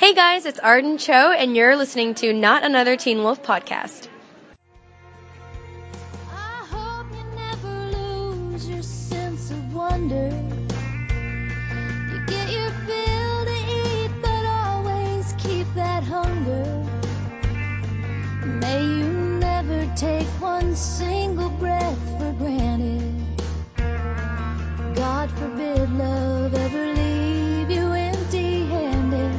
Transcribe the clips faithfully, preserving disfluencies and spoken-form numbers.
Hey guys, it's Arden Cho, and you're listening to Not Another Teen Wolf podcast. I hope you never lose your sense of wonder. You get your fill to eat, but always keep that hunger. May you never take one single breath for granted. God forbid love ever leave you empty-handed.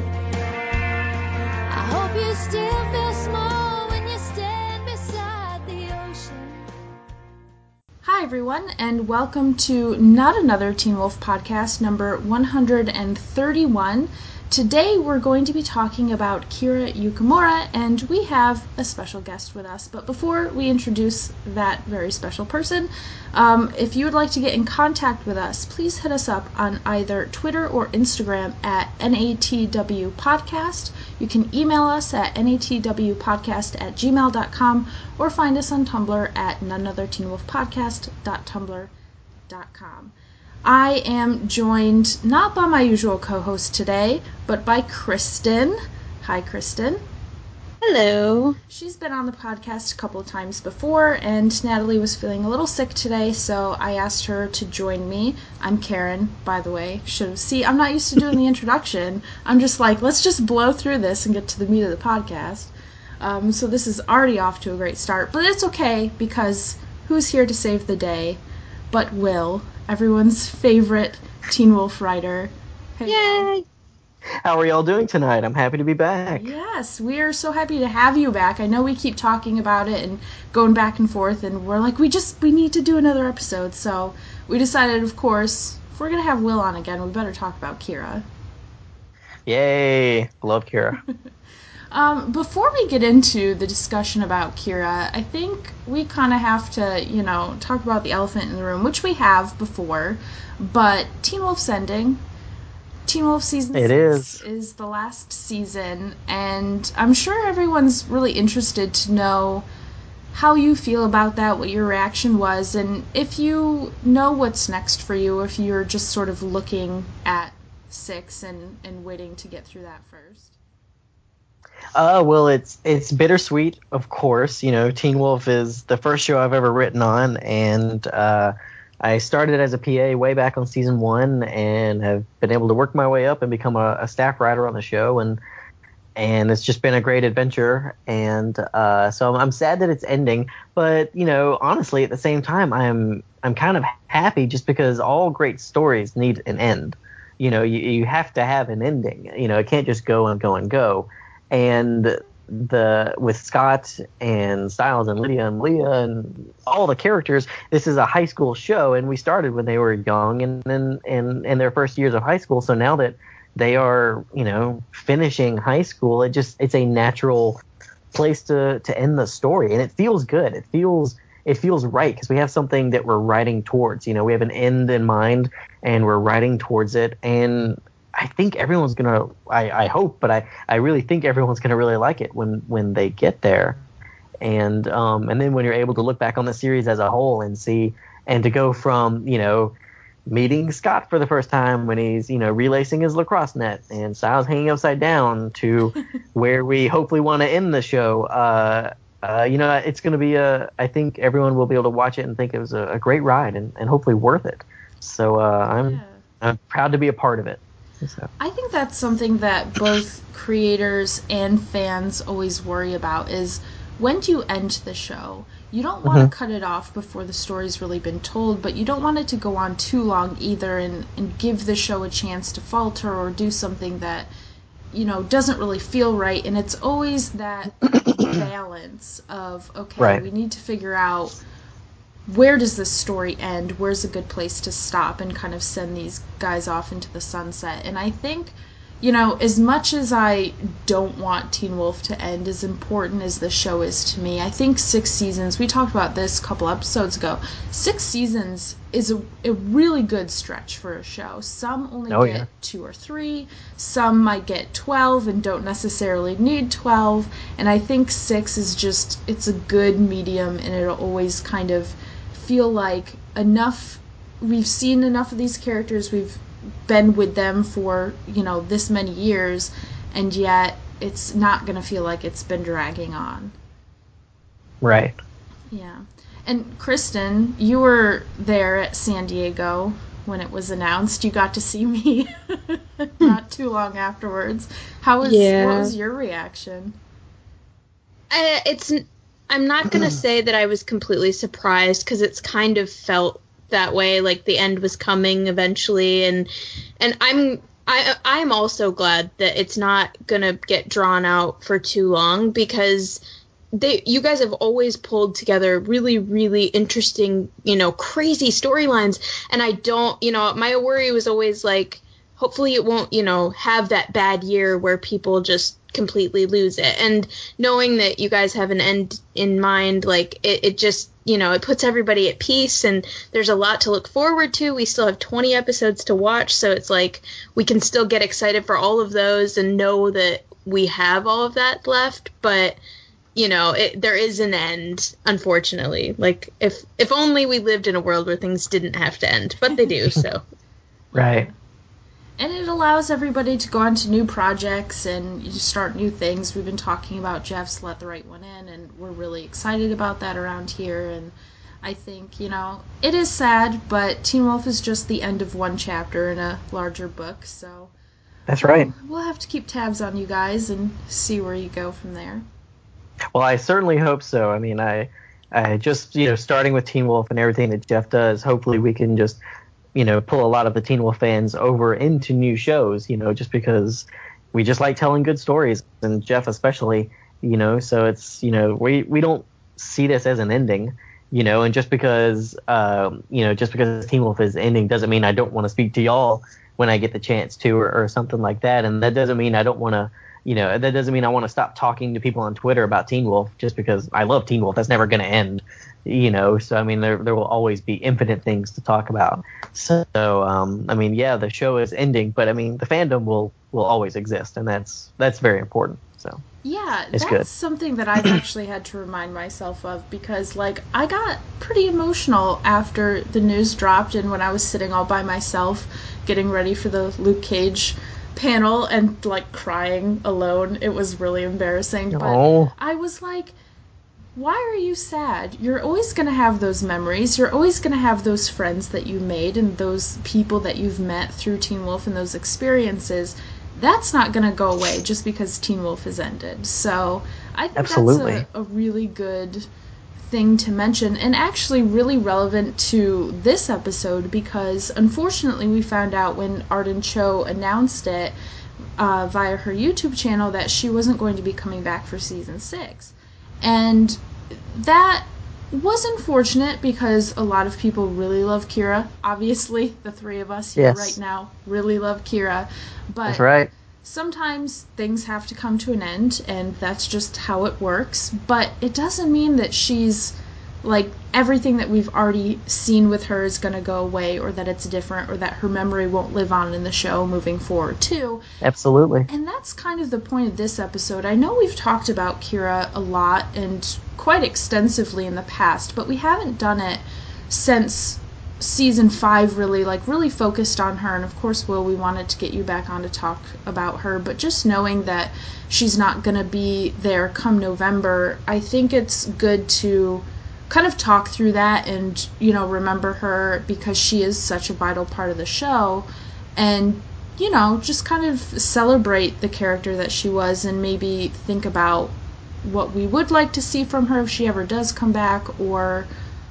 I hope you still feel small when you stand beside the ocean. Hi everyone, and welcome to Not Another Teen Wolf podcast number one hundred thirty-one. Today we're going to be talking about Kira Yukimura, and we have a special guest with us. But before we introduce that very special person, um, if you would like to get in contact with us, please hit us up on either Twitter or Instagram at N A T W Podcast. You can email us at natwpodcast at gmail dot com or find us on Tumblr at noneotherteenwolfpodcast dot tumblr dot com. I am joined not by my usual co-host today, but by Kristen. Hi, Kristen. Hello. She's been on the podcast a couple of times before, and Natalie was feeling a little sick today, so I asked her to join me. I'm Karen, by the way. Should have see, I'm not used to doing the introduction. I'm just like, let's just blow through this and get to the meat of the podcast. Um, so this is already off to a great start, but it's okay, because who's here to save the day but Will, everyone's favorite Teen Wolf writer. Hey, Will. Yay! How are y'all doing tonight? I'm happy to be back. Yes, we are so happy to have you back. I know we keep talking about it and going back and forth, and we're like, we just, we need to do another episode. So we decided, of course, if we're going to have Will on again, we better talk about Kira. Yay! Love Kira. Um, before we get into the discussion about Kira, I think we kind of have to, you know, talk about the elephant in the room, which we have before, but Teen Wolf's ending. Teen Wolf Season It six is. is the last season, and I'm sure everyone's really interested to know how you feel about that, what your reaction was, and if you know what's next for you, if you're just sort of looking at six and, and waiting to get through that first. Uh, well, it's it's bittersweet, of course. You know, Teen Wolf is the first show I've ever written on, and uh, I started as a P A way back on season one, and have been able to work my way up and become a, a staff writer on the show, and and it's just been a great adventure. And uh, so I'm, I'm sad that it's ending, but you know, honestly, at the same time, I'm I'm kind of happy just because all great stories need an end. You know, you you have to have an ending. You know, it can't just go and go and go. And the with Scott and Styles and Lydia and Leah and all the characters, this is a high school show, and we started when they were young and in in in their first years of high school. So now that they are, you know, finishing high school, it just it's a natural place to to end the story, and it feels good. It feels it feels right because we have something that we're writing towards. You know, we have an end in mind, and we're writing towards it. And I think everyone's gonna. I, I hope, but I, I really think everyone's gonna really like it when, when they get there, and um and then when you're able to look back on the series as a whole and see and to go from you know meeting Scott for the first time when he's you know relacing his lacrosse net and Styles hanging upside down to where we hopefully want to end the show. Uh, uh, you know, it's gonna be a. I think everyone will be able to watch it and think it was a, a great ride and, and hopefully worth it. So uh, I'm Yeah. I'm proud to be a part of it. So. I think that's something that both creators and fans always worry about is when do you end the show? You don't want to Mm-hmm. cut it off before the story's really been told, but you don't want it to go on too long either and, and give the show a chance to falter or do something that, you know, doesn't really feel right. And it's always that balance of, okay, Right. we need to figure out where does this story end? Where's a good place to stop and kind of send these guys off into the sunset? And I think, you know, as much as I don't want Teen Wolf to end, as important as the show is to me, I think six seasons, we talked about this a couple episodes ago, six seasons is a, a really good stretch for a show. Some only Oh, get yeah. two or three, some might get twelve and don't necessarily need twelve, and I think six is just, it's a good medium, and it'll always kind of feel like enough, we've seen enough of these characters, we've been with them for, you know, this many years, and yet it's not going to feel like it's been dragging on. Right. Yeah. And Kristen, you were there at San Diego when it was announced. You got to see me not too long afterwards. How was Yeah. what was your reaction? I, it's I'm not gonna say that I was completely surprised, because it's kind of felt that way, like the end was coming eventually, and and I'm I I'm also glad that it's not gonna get drawn out for too long, because they you guys have always pulled together really, really interesting, you know, crazy storylines, and I don't, you know, my worry was always like, hopefully it won't, you know, have that bad year where people just completely lose it. And knowing that you guys have an end in mind, like, it, it just, you know, it puts everybody at peace, and there's a lot to look forward to. We still have twenty episodes to watch, so it's like we can still get excited for all of those and know that we have all of that left, but you know, it, there is an end, unfortunately. Like, if if only we lived in a world where things didn't have to end, but they do, so. Right. And it allows everybody to go on to new projects and you start new things. We've been talking about Jeff's Let the Right One In, and we're really excited about that around here. And I think, you know, it is sad, but Teen Wolf is just the end of one chapter in a larger book, so. That's right. We'll, we'll have to keep tabs on you guys and see where you go from there. Well, I certainly hope so. I mean, I, I just, you know, starting with Teen Wolf and everything that Jeff does, hopefully we can just, you know, pull a lot of the Teen Wolf fans over into new shows, you know, just because we just like telling good stories, and Jeff especially, you know, so it's, you know, we, we don't see this as an ending, you know, and just because, um, you know, just because Teen Wolf is ending doesn't mean I don't want to speak to y'all when I get the chance to, or, or something like that. And that doesn't mean I don't want to, you know, that doesn't mean I want to stop talking to people on Twitter about Teen Wolf just because I love Teen Wolf. That's never going to end, you know. So, I mean, there there will always be infinite things to talk about. So, um, I mean, yeah, the show is ending, but, I mean, the fandom will, will always exist, and that's that's very important. So, yeah, it's that's good. something that I've actually had to remind myself of, because, like, I got pretty emotional after the news dropped, and when I was sitting all by myself getting ready for the Luke Cage panel and like crying alone. It was really embarrassing, but Oh. I was like, why are you sad? You're always going to have those memories. You're always going to have those friends that you made and those people that you've met through Teen Wolf and those experiences. That's not going to go away just because Teen Wolf has ended. So I think Absolutely. that's a, a really good thing to mention, and actually really relevant to this episode, because unfortunately we found out when Arden Cho announced it uh, via her YouTube channel that she wasn't going to be coming back for season six. And that was unfortunate because a lot of people really love Kira. Obviously, the three of us here Yes. right now really love Kira. But That's right. sometimes things have to come to an end, and that's just how it works. But it doesn't mean that she's, like, everything that we've already seen with her is going to go away, or that it's different, or that her memory won't live on in the show moving forward, too. Absolutely. And that's kind of the point of this episode. I know we've talked about Kira a lot and quite extensively in the past, but we haven't done it since season five, really, like, really focused on her. And of course, Will, we wanted to get you back on to talk about her, but just knowing that she's not going to be there come November, I think it's good to kind of talk through that and, you know, remember her because she is such a vital part of the show, and, you know, just kind of celebrate the character that she was and maybe think about what we would like to see from her if she ever does come back, or,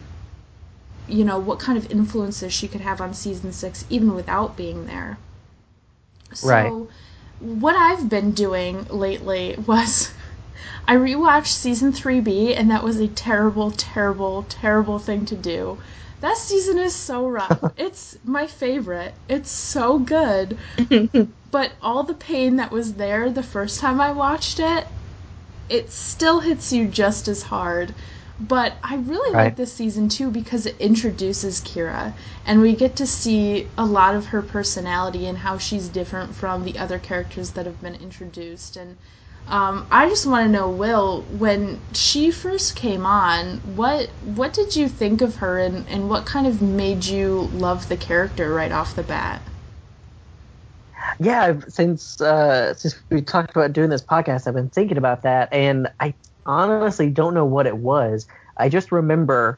you know, what kind of influences she could have on season six even without being there. So, Right. what I've been doing lately was I rewatched season three B, and that was a terrible, terrible, terrible thing to do. That season is so rough. It's my favorite. It's so good. But all the pain that was there the first time I watched it, it still hits you just as hard. But I really Right. like this season, too, because it introduces Kira, and we get to see a lot of her personality and how she's different from the other characters that have been introduced. And um, I just want to know, Will, when she first came on, what what did you think of her, and, and what kind of made you love the character right off the bat? Yeah, I've- since uh, since we talked about doing this podcast, I've been thinking about that, and I honestly don't know what it was. I just remember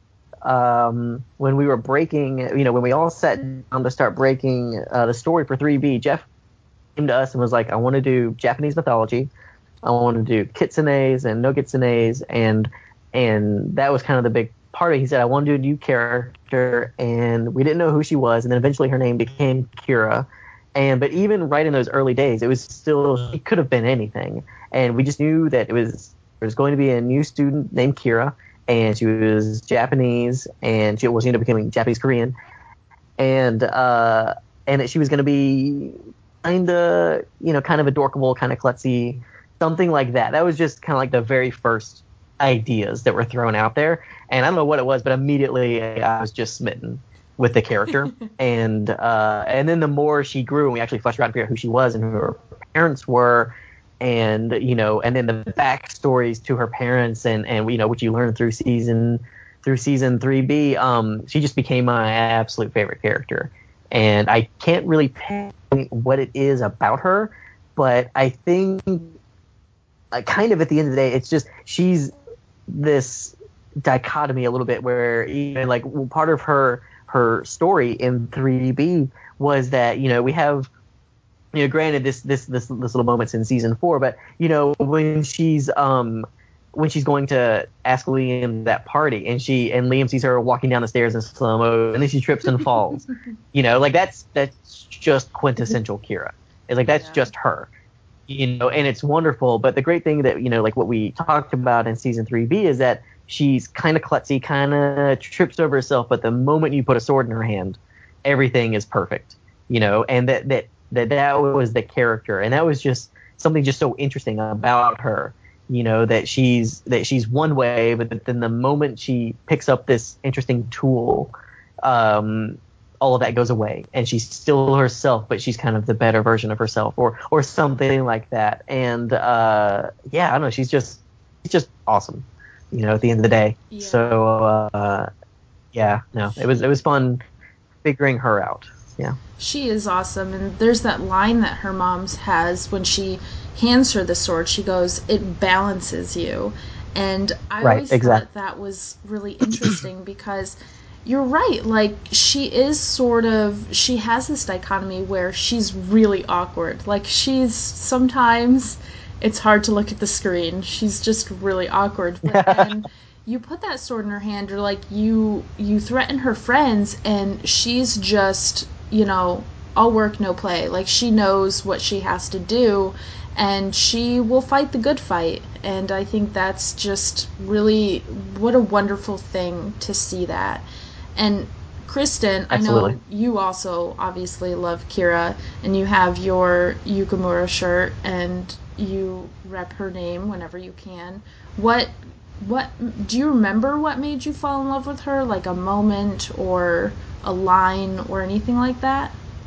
um, when we were breaking, you know, when we all sat down to start breaking uh, the story for three B, Jeff came to us and was like, I want to do Japanese mythology. I want to do kitsunes and no kitsunes, and and that was kind of the big part of it. He said, I want to do a new character, and we didn't know who she was, and then eventually her name became Kira. And but even right in those early days, it was still, she could have been anything, and we just knew that it was there was going to be a new student named Kira, and she was Japanese, and she, well, she ended up becoming Japanese Korean, and uh, and that she was going to be kind of, you know, kind of adorkable, kind of klutzy, something like that. That was just kind of like the very first ideas that were thrown out there, and I don't know what it was, but immediately I was just smitten with the character. and uh, and then the more she grew and we actually fleshed out and figured out who she was and who her parents were, and you know, and then the backstories to her parents, and and you know, which you learn through season through season three B, um, she just became my absolute favorite character. And I can't really pinpoint what it is about her, but I think uh, kind of at the end of the day, it's just she's this dichotomy a little bit where even like well, part of her her story in three B was that, you know, we have, you know, granted this this this this little moments in season four, but you know, when she's um when she's going to ask Liam that party, and she and Liam sees her walking down the stairs in slow mo, and then she trips and falls. You know, like that's that's just quintessential Kira. It's like that's Yeah. just her. You know, and it's wonderful. But the great thing that, you know, like what we talked about in season three B is that she's kind of klutzy, kind of trips over herself, but the moment you put a sword in her hand, everything is perfect. You know, and that that that that was the character, and that was just something just so interesting about her. You know, that she's that she's one way, but then the moment she picks up this interesting tool, um, all of that goes away, and she's still herself, but she's kind of the better version of herself, or or something like that. And uh, yeah, I don't know, she's just she's just awesome. You know, at the end of the day. Yeah. So uh, yeah, no, it was it was fun figuring her out. Yeah. She is awesome, and there's that line that her mom has when she hands her the sword. She goes, "It balances you," and I Right, always exactly. thought that was really interesting because you're right. Like, she is sort of, she has this dichotomy where she's really awkward. Like, she's sometimes it's hard to look at the screen. She's just really awkward, but then you put that sword in her hand, or like you you threaten her friends, and she's just, you know, all work no play. Like, she knows what she has to do, and she will fight the good fight. And I think that's just really, what a wonderful thing to see that. And Kristen, I Absolutely. know you also obviously love Kira, and you have your Yukimura shirt, and you rep her name whenever you can. What what do you remember what made you fall in love with her? Like a moment or a line or anything like that?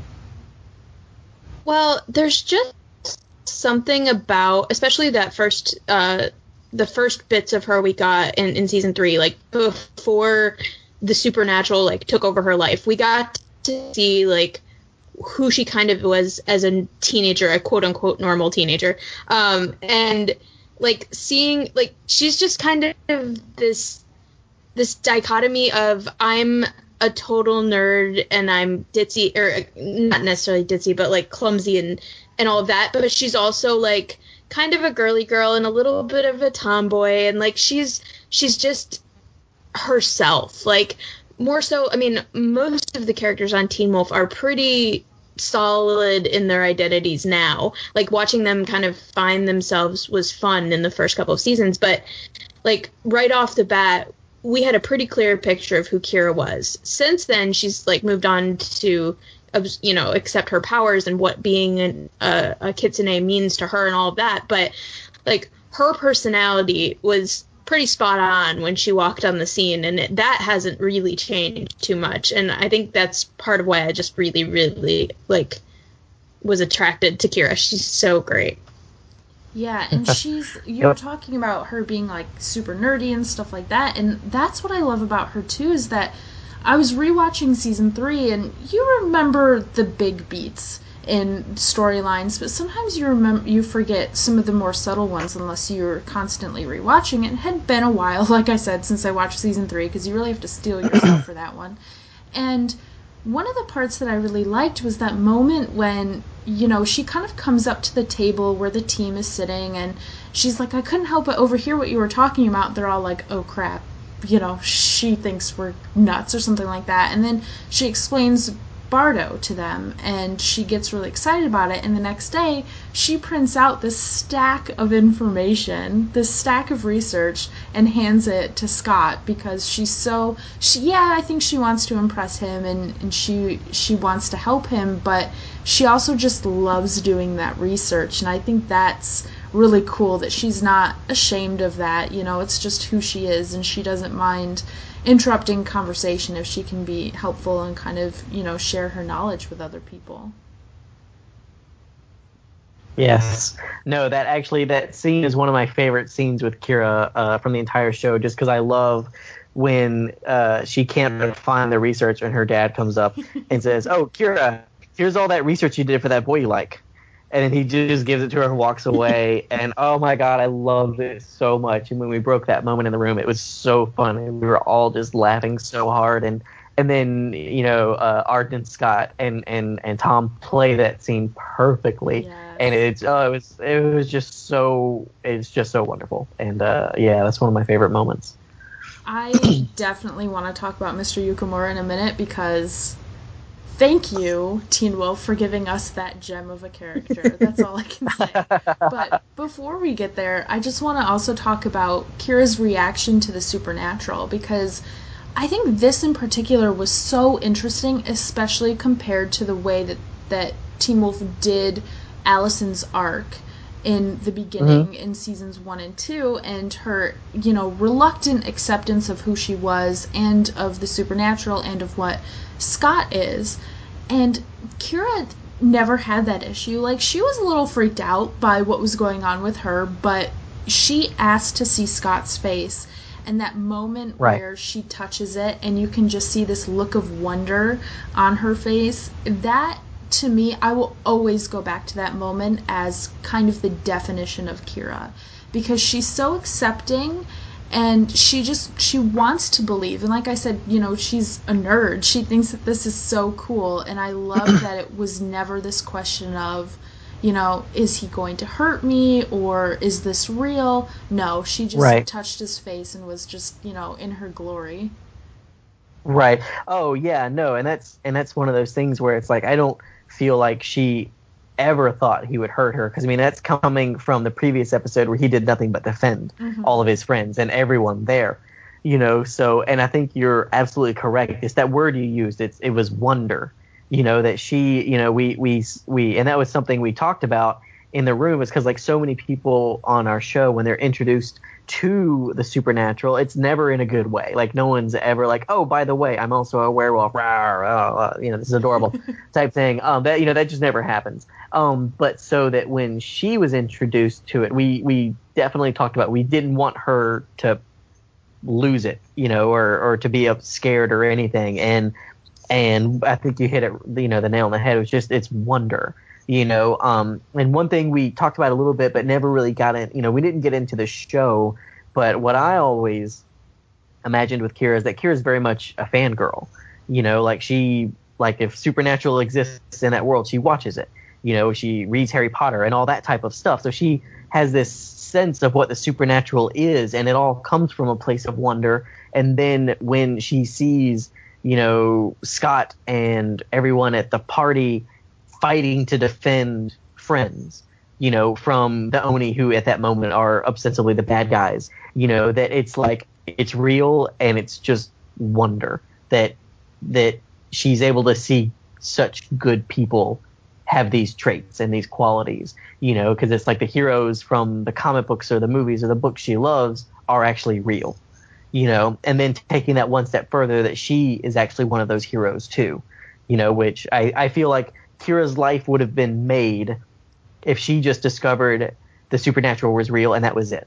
Well, there's just something about, especially that first, uh, the first bits of her we got in, in season three, like before the supernatural like took over her life. We got to see like who she kind of was as a teenager, a quote unquote normal teenager, um, and like seeing like she's just kind of this this dichotomy of I'm a total nerd and I'm ditzy, or not necessarily ditzy, but like clumsy and and all of that, but she's also like kind of a girly girl and a little bit of a tomboy, and like she's she's just herself. Like, more so, I mean, most of the characters on Teen Wolf are pretty solid in their identities now. Like, watching them kind of find themselves was fun in the first couple of seasons, but like right off the bat, we had a pretty clear picture of who Kira was. Since then, she's like moved on to, you know, accept her powers and what being an, a, a kitsune means to her and all of that. But like, her personality was pretty spot on when she walked on the scene, and it, that hasn't really changed too much. And I think that's part of why I just really, really like was attracted to Kira. She's so great. Yeah, and she's, you were talking about her being like super nerdy and stuff like that, and that's what I love about her too, is that I was rewatching season three, and you remember the big beats in storylines, but sometimes you remember you forget some of the more subtle ones unless you're constantly rewatching it. It had been a while, like I said, since I watched season three, because you really have to steel yourself for that one. And one of the parts that I really liked was that moment when, you know, she kind of comes up to the table where the team is sitting, and she's like, I couldn't help but overhear what you were talking about. They're all like, oh crap, you know, she thinks we're nuts or something like that. And then she explains Bardo to them, and she gets really excited about it, and the next day she prints out this stack of information, this stack of research, and hands it to Scott because she's so she yeah I think she wants to impress him, and, and she she wants to help him, but she also just loves doing that research, and I think that's really cool that she's not ashamed of that. You know, it's just who she is, and she doesn't mind interrupting conversation if she can be helpful and kind of, you know, share her knowledge with other people. Yes. No, that actually, that scene is one of my favorite scenes with Kira uh, from the entire show, just because I love when uh, she can't find the research and her dad comes up and says, oh, Kira, here's all that research you did for that boy you like. And then he just gives it to her and walks away. And oh my God, I loved it so much. And when we broke that moment in the room, it was so fun. And we were all just laughing so hard. And and then, you know, uh, Art and Scott and, and, and Tom play that scene perfectly. Yes. And it's oh, it was it was just so it's just so wonderful. And uh, yeah, that's one of my favorite moments. I definitely want to talk about Mister Yukimura in a minute because thank you, Teen Wolf, for giving us that gem of a character. That's all I can say. But before we get there, I just want to also talk about Kira's reaction to the supernatural, because I think this in particular was so interesting, especially compared to the way that, that Teen Wolf did Allison's arc in the beginning, mm-hmm. in seasons one and two, and her, you know, reluctant acceptance of who she was and of the supernatural and of what Scott is. And Kira never had that issue. Like, she was a little freaked out by what was going on with her, but she asked to see Scott's face, and that moment right. where she touches it and you can just see this look of wonder on her face, that, to me, I will always go back to that moment as kind of the definition of Kira, because she's so accepting. And she just, she wants to believe. And like I said, you know, she's a nerd. She thinks that this is so cool. And I love that it was never this question of, you know, is he going to hurt me or is this real? No, she just right. touched his face and was just, you know, in her glory. Right. Oh, yeah, no. And that's, and that's one of those things where it's like, I don't feel like she ever thought he would hurt her, because I mean that's coming from the previous episode where he did nothing but defend mm-hmm. all of his friends and everyone there, you know. So, and I think you're absolutely correct. It's that word you used. It's it was wonder, you know, that she, you know, we we we and that was something we talked about in the room, is because like so many people on our show, when they're introduced to the supernatural, it's never in a good way. Like no one's ever like, oh, by the way, I'm also a werewolf, rah, rah, rah, you know, this is adorable type thing. Um, that, you know, that just never happens. Um, but so that when she was introduced to it, we we definitely talked about, we didn't want her to lose it, you know, or or to be scared or anything. And and I think you hit it, you know, the nail on the head. It was just, it's wonder. You know, um, and one thing we talked about a little bit, but never really got in, you know, we didn't get into the show, but what I always imagined with Kira is that Kira is very much a fangirl. You know, like she, like if Supernatural exists in that world, she watches it. You know, she reads Harry Potter and all that type of stuff. So she has this sense of what the supernatural is, and it all comes from a place of wonder. And then when she sees, you know, Scott and everyone at the party fighting to defend friends, you know, from the Oni, who at that moment are ostensibly the bad guys, you know, that it's like, it's real, and it's just wonder that that she's able to see such good people have these traits and these qualities, you know, because it's like the heroes from the comic books or the movies or the books she loves are actually real, you know, and then taking that one step further, that she is actually one of those heroes too, you know, which I, I feel like Kira's life would have been made if she just discovered the supernatural was real and that was it.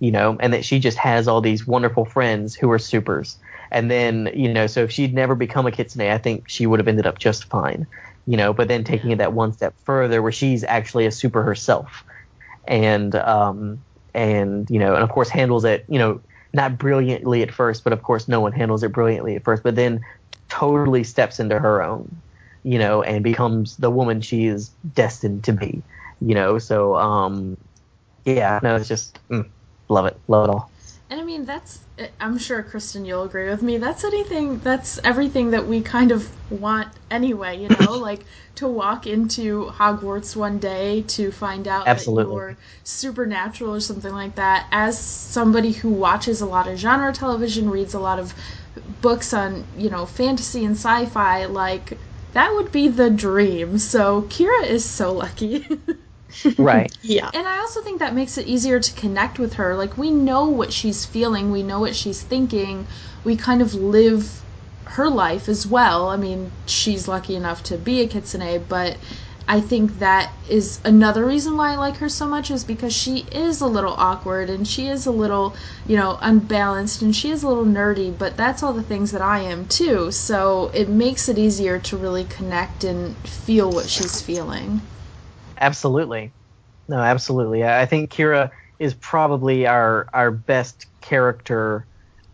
you know, and that she just has all these wonderful friends who are supers. And then, you know, so if she'd never become a kitsune, I think she would have ended up just fine, you know, but then taking it that one step further where she's actually a super herself. And, um, and, you know, and of course handles it, you know, not brilliantly at first, but of course no one handles it brilliantly at first, but then totally steps into her own, you know, and becomes the woman she is destined to be, you know, so, um, yeah, no, it's just, mm, love it, love it all. And I mean, that's, I'm sure, Kristen, you'll agree with me, that's anything, that's everything that we kind of want anyway, you know, like to walk into Hogwarts one day to find out Absolutely. that you're supernatural or something like that. As somebody who watches a lot of genre television, reads a lot of books on, you know, fantasy and sci-fi, like, that would be the dream. So Kira is so lucky. Right. Yeah. And I also think that makes it easier to connect with her. Like, we know what she's feeling. We know what she's thinking. We kind of live her life as well. I mean, she's lucky enough to be a kitsune, but I think that is another reason why I like her so much, is because she is a little awkward and she is a little, you know, unbalanced and she is a little nerdy, but that's all the things that I am too. So it makes it easier to really connect and feel what she's feeling. Absolutely. No, absolutely. I think Kira is probably our our best character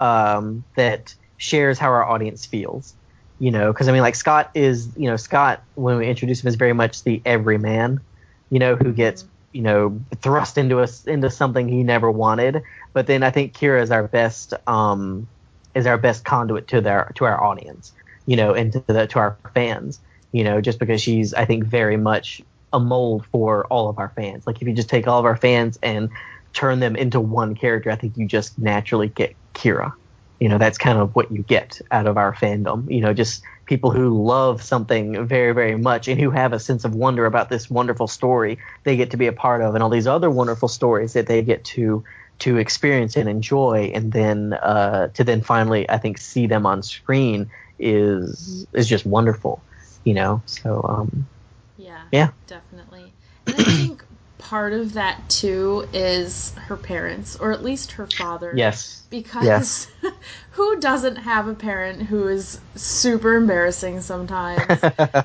um, that shares how our audience feels. You know, because I mean, like Scott is, you know, Scott, when we introduce him, is very much the everyman, you know, who gets, you know, thrust into us into something he never wanted. But then I think Kira is our best um, is our best conduit to their to our audience, you know, and to the to our fans, you know, just because she's, I think, very much a mold for all of our fans. Like, if you just take all of our fans and turn them into one character, I think you just naturally get Kira. You know, that's kind of what you get out of our fandom. You know, just people who love something very, very much and who have a sense of wonder about this wonderful story they get to be a part of, and all these other wonderful stories that they get to to experience and enjoy, and then uh, to then finally, I think, see them on screen is is just wonderful. You know, so um, Yeah, yeah, definitely. And I think part of that too is her parents, or at least her father. yes, Because yes. who doesn't have a parent who is super embarrassing sometimes?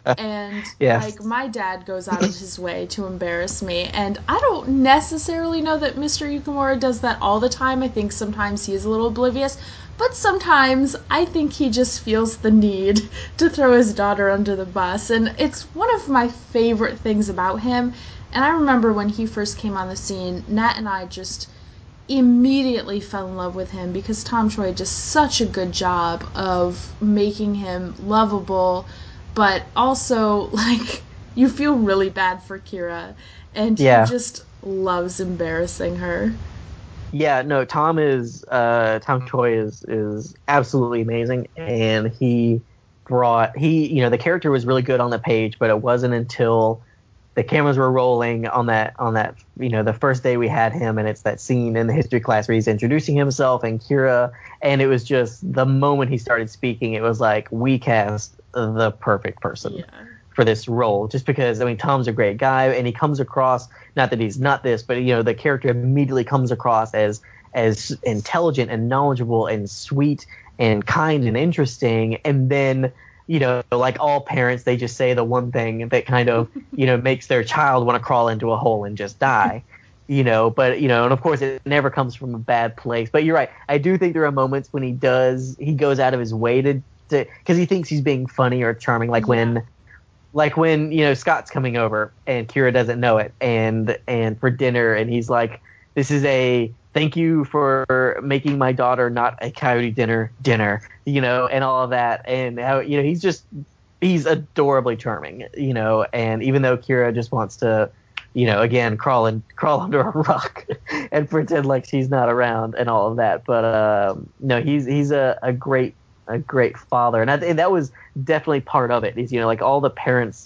And Yes. like, my dad goes out of his way to embarrass me, and I don't necessarily know that Mister Yukimura does that all the time. I think sometimes he is a little oblivious, but sometimes I think he just feels the need to throw his daughter under the bus, and it's one of my favorite things about him. And I remember when he first came on the scene, Nat and I just immediately fell in love with him because Tom Choi did such a good job of making him lovable, but also, like, you feel really bad for Kira, and Yeah. he just loves embarrassing her. Yeah, no, Tom is uh, Tom Choi is is absolutely amazing, and he brought he you know the character was really good on the page, but it wasn't until the cameras were rolling on that on that you know the first day we had him, and it's that scene in the history class where he's introducing himself and Kira, and it was just the moment he started speaking, it was like, we cast the perfect person. Yeah. For this role, just because, I mean, Tom's a great guy, and he comes across, not that he's not this, but, you know, the character immediately comes across as as intelligent and knowledgeable and sweet and kind and interesting, and then, you know, like all parents, they just say the one thing that kind of, you know, makes their child want to crawl into a hole and just die. You know, but, you know, and of course it never comes from a bad place. But you're right. I do think there are moments when he does, he goes out of his way to, to because he thinks he's being funny or charming, like Yeah. when Like when, you know, Scott's coming over and Kira doesn't know it, and and for dinner, and he's like, this is a thank you for making my daughter not a coyote dinner dinner, you know, and all of that. And how, you know, he's just, he's adorably charming, you know, and even though Kira just wants to, you know, again, crawl and crawl under a rock and pretend like she's not around and all of that. But um, no, he's he's a, a great a great father, and, I, and that was definitely part of it. Is, you know, like all the parents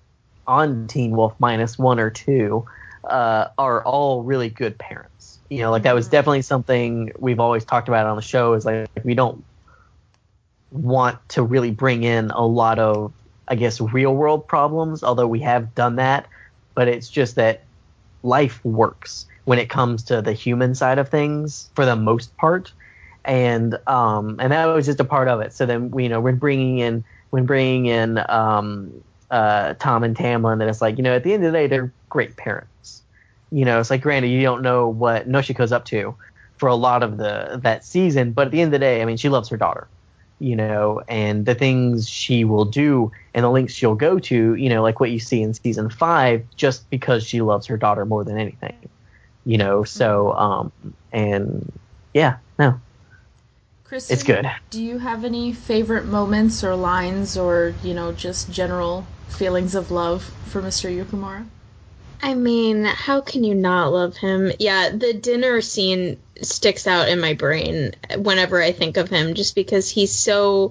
on Teen Wolf minus one or two uh, are all really good parents. You know, like that was definitely something we've always talked about on the show. Is like, we don't want to really bring in a lot of, I guess, real world problems, although we have done that. But it's just that, life works when it comes to the human side of things for the most part. And um, and that was just a part of it. So then we, you know, we're bringing in when bringing in um, uh, Tom and Tamlin, and it's like, you know, at the end of the day, they're great parents. You know, it's like, granted, you don't know what Noshiko's up to for a lot of the that season, but at the end of the day, I mean, she loves her daughter. You know, and the things she will do and the links she'll go to, you know, like what you see in season five, just because she loves her daughter more than anything. You know, so um, and yeah, no. Kristen, it's good. Do you have any favorite moments or lines or, you know, just general feelings of love for Mister Yukimura? I mean, how can you not love him? Yeah, the dinner scene sticks out in my brain whenever I think of him, just because he's so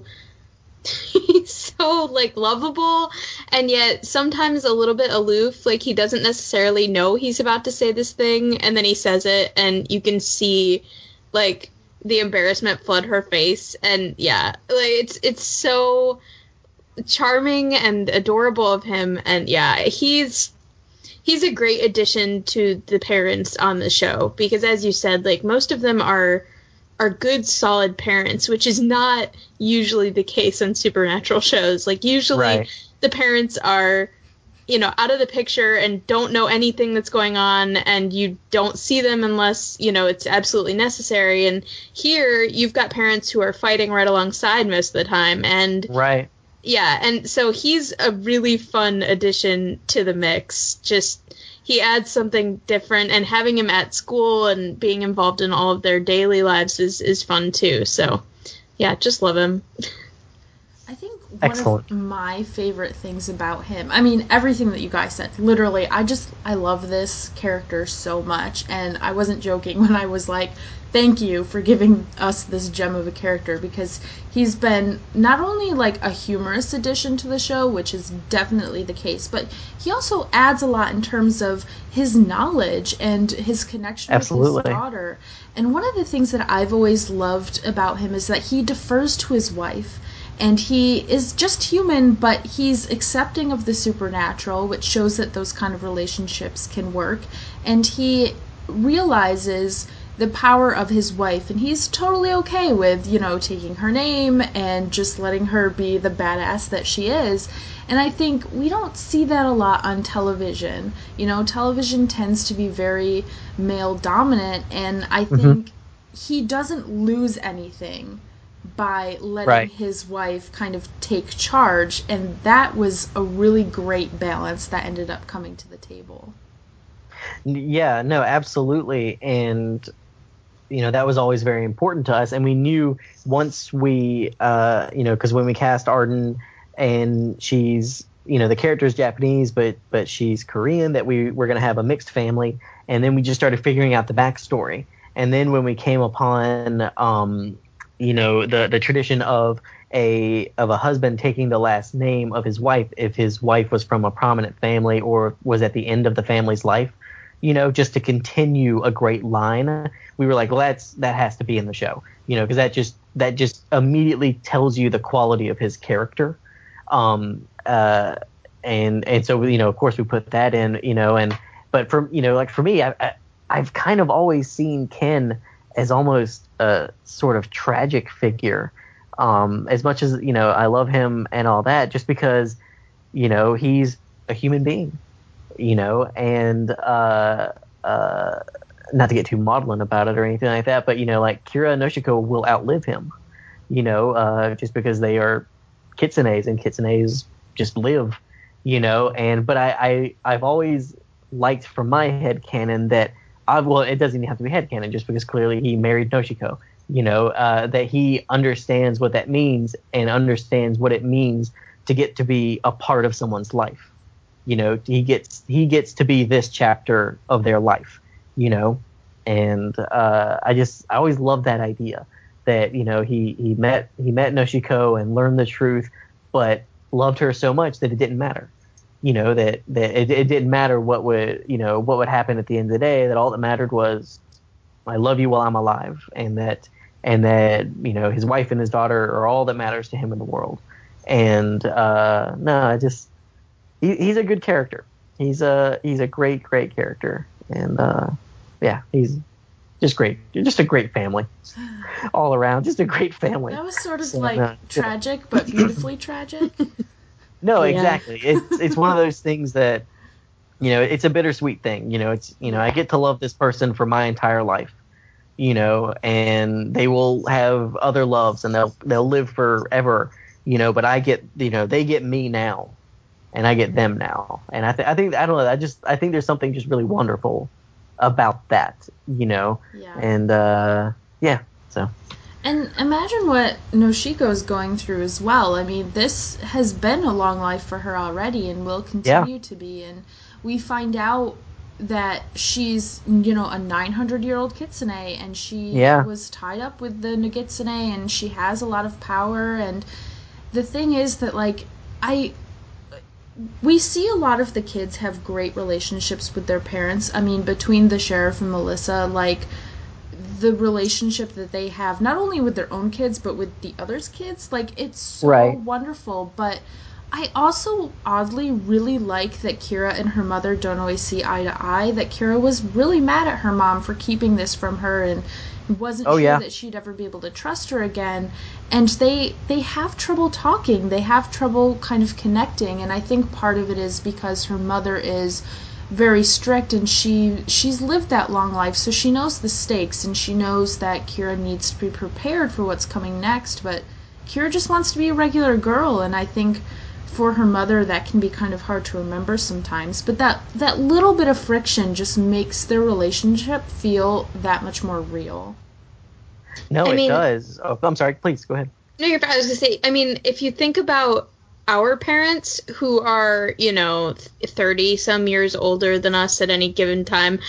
he's so like lovable, and yet sometimes a little bit aloof. Like, he doesn't necessarily know he's about to say this thing, and then he says it, and you can see like the embarrassment flood her face. And yeah, like it's it's so charming and adorable of him. And yeah, he's he's a great addition to the parents on the show, because as you said, like, most of them are are good, solid parents, which is not usually the case on supernatural shows. Like, usually Right. the parents are, you know, out of the picture and don't know anything that's going on, and you don't see them unless, you know, it's absolutely necessary. And here you've got parents who are fighting right alongside most of the time. And Right. yeah, and so he's a really fun addition to the mix. Just, he adds something different, and having him at school and being involved in all of their daily lives is, is fun too. So, yeah, just love him. I think one Excellent. of my favorite things about him, I mean, everything that you guys said, literally, I just, I love this character so much, and I wasn't joking when I was like, thank you for giving us this gem of a character, because he's been not only like a humorous addition to the show, which is definitely the case, but he also adds a lot in terms of his knowledge and his connection with his Absolutely. daughter. And one of the things that I've always loved about him is that he defers to his wife. And he is just human, but he's accepting of the supernatural, which shows that those kind of relationships can work. And he realizes the power of his wife, and he's totally okay with, you know, taking her name and just letting her be the badass that she is. And I think we don't see that a lot on television. You know, television tends to be very male dominant, and I think mm-hmm. he doesn't lose anything by letting right. his wife kind of take charge, and that was a really great balance that ended up coming to the table. Yeah, no, absolutely. And, you know, that was always very important to us. And we knew once we, uh, you know, because when we cast Arden, and she's, you know, the character's Japanese, but but she's Korean, that we were going to have a mixed family. And then we just started figuring out the backstory. And then when we came upon, um, you know, the the tradition of a of a husband taking the last name of his wife if his wife was from a prominent family or was at the end of the family's life, you know, just to continue a great line, we were like, well, that's that has to be in the show, you know, because that just that just immediately tells you the quality of his character. Um, uh, and and so, you know, of course we put that in, you know, and but for, you know, like for me, I, I I've kind of always seen Ken as almost a sort of tragic figure, um, as much as, you know, I love him and all that, just because, you know, he's a human being, you know, and uh, uh, not to get too maudlin about it or anything like that, but, you know, like Kira and Noshiko will outlive him, you know, uh, just because they are kitsunes, and kitsunes just live, you know, and but I, I I've always liked from my headcanon that I, well, it doesn't even have to be headcanon, just because clearly he married Noshiko, you know, uh, that he understands what that means and understands what it means to get to be a part of someone's life. You know, he gets he gets to be this chapter of their life, you know, and uh, I just I always loved that idea that, you know, he he met he met Noshiko and learned the truth, but loved her so much that it didn't matter. You know, that, that it, it didn't matter what would, you know, what would happen at the end of the day, that all that mattered was I love you while I'm alive, and that and that, you know, his wife and his daughter are all that matters to him in the world. And uh, no, I just he, he's a good character. He's a he's a great great character, and uh, yeah, he's just great. Just a great family all around. Just a great family. That was sort of So, like uh, tragic, but beautifully tragic. No, Yeah. exactly. It's it's one of those things that, you know, it's a bittersweet thing. You know, it's you know, I get to love this person for my entire life. You know, and they will have other loves and they'll they'll live forever. You know, but I get you know they get me now, and I get them now, and I think I think I don't know. I just I think there's something just really wonderful about that. You know, Yeah. and uh, yeah, so. And imagine what Noshiko's going through as well. I mean, this has been a long life for her already and will continue to be. And we find out that she's, you know, a nine hundred year old kitsune and she Yeah. was tied up with the Nogitsune and she has a lot of power. And the thing is that, like, I. We see a lot of the kids have great relationships with their parents. I mean, between the sheriff and Melissa, like, the relationship that they have, not only with their own kids, but with the others' kids, like, it's so Right. wonderful. But I also oddly really like that Kira and her mother don't always see eye to eye, that Kira was really mad at her mom for keeping this from her and wasn't Oh, sure yeah. that she'd ever be able to trust her again. And they they have trouble talking. They have trouble kind of connecting. And I think part of it is because her mother is very strict and she she's lived that long life, so she knows the stakes and she knows that Kira needs to be prepared for what's coming next. But Kira just wants to be a regular girl, and I think for her mother that can be kind of hard to remember sometimes. But that that little bit of friction just makes their relationship feel that much more real. No, I it mean- does. Oh, I'm sorry. Please go ahead. No, you're fine. I was gonna say, I mean, if you think about our parents who are, you know, thirty some years older than us at any given time,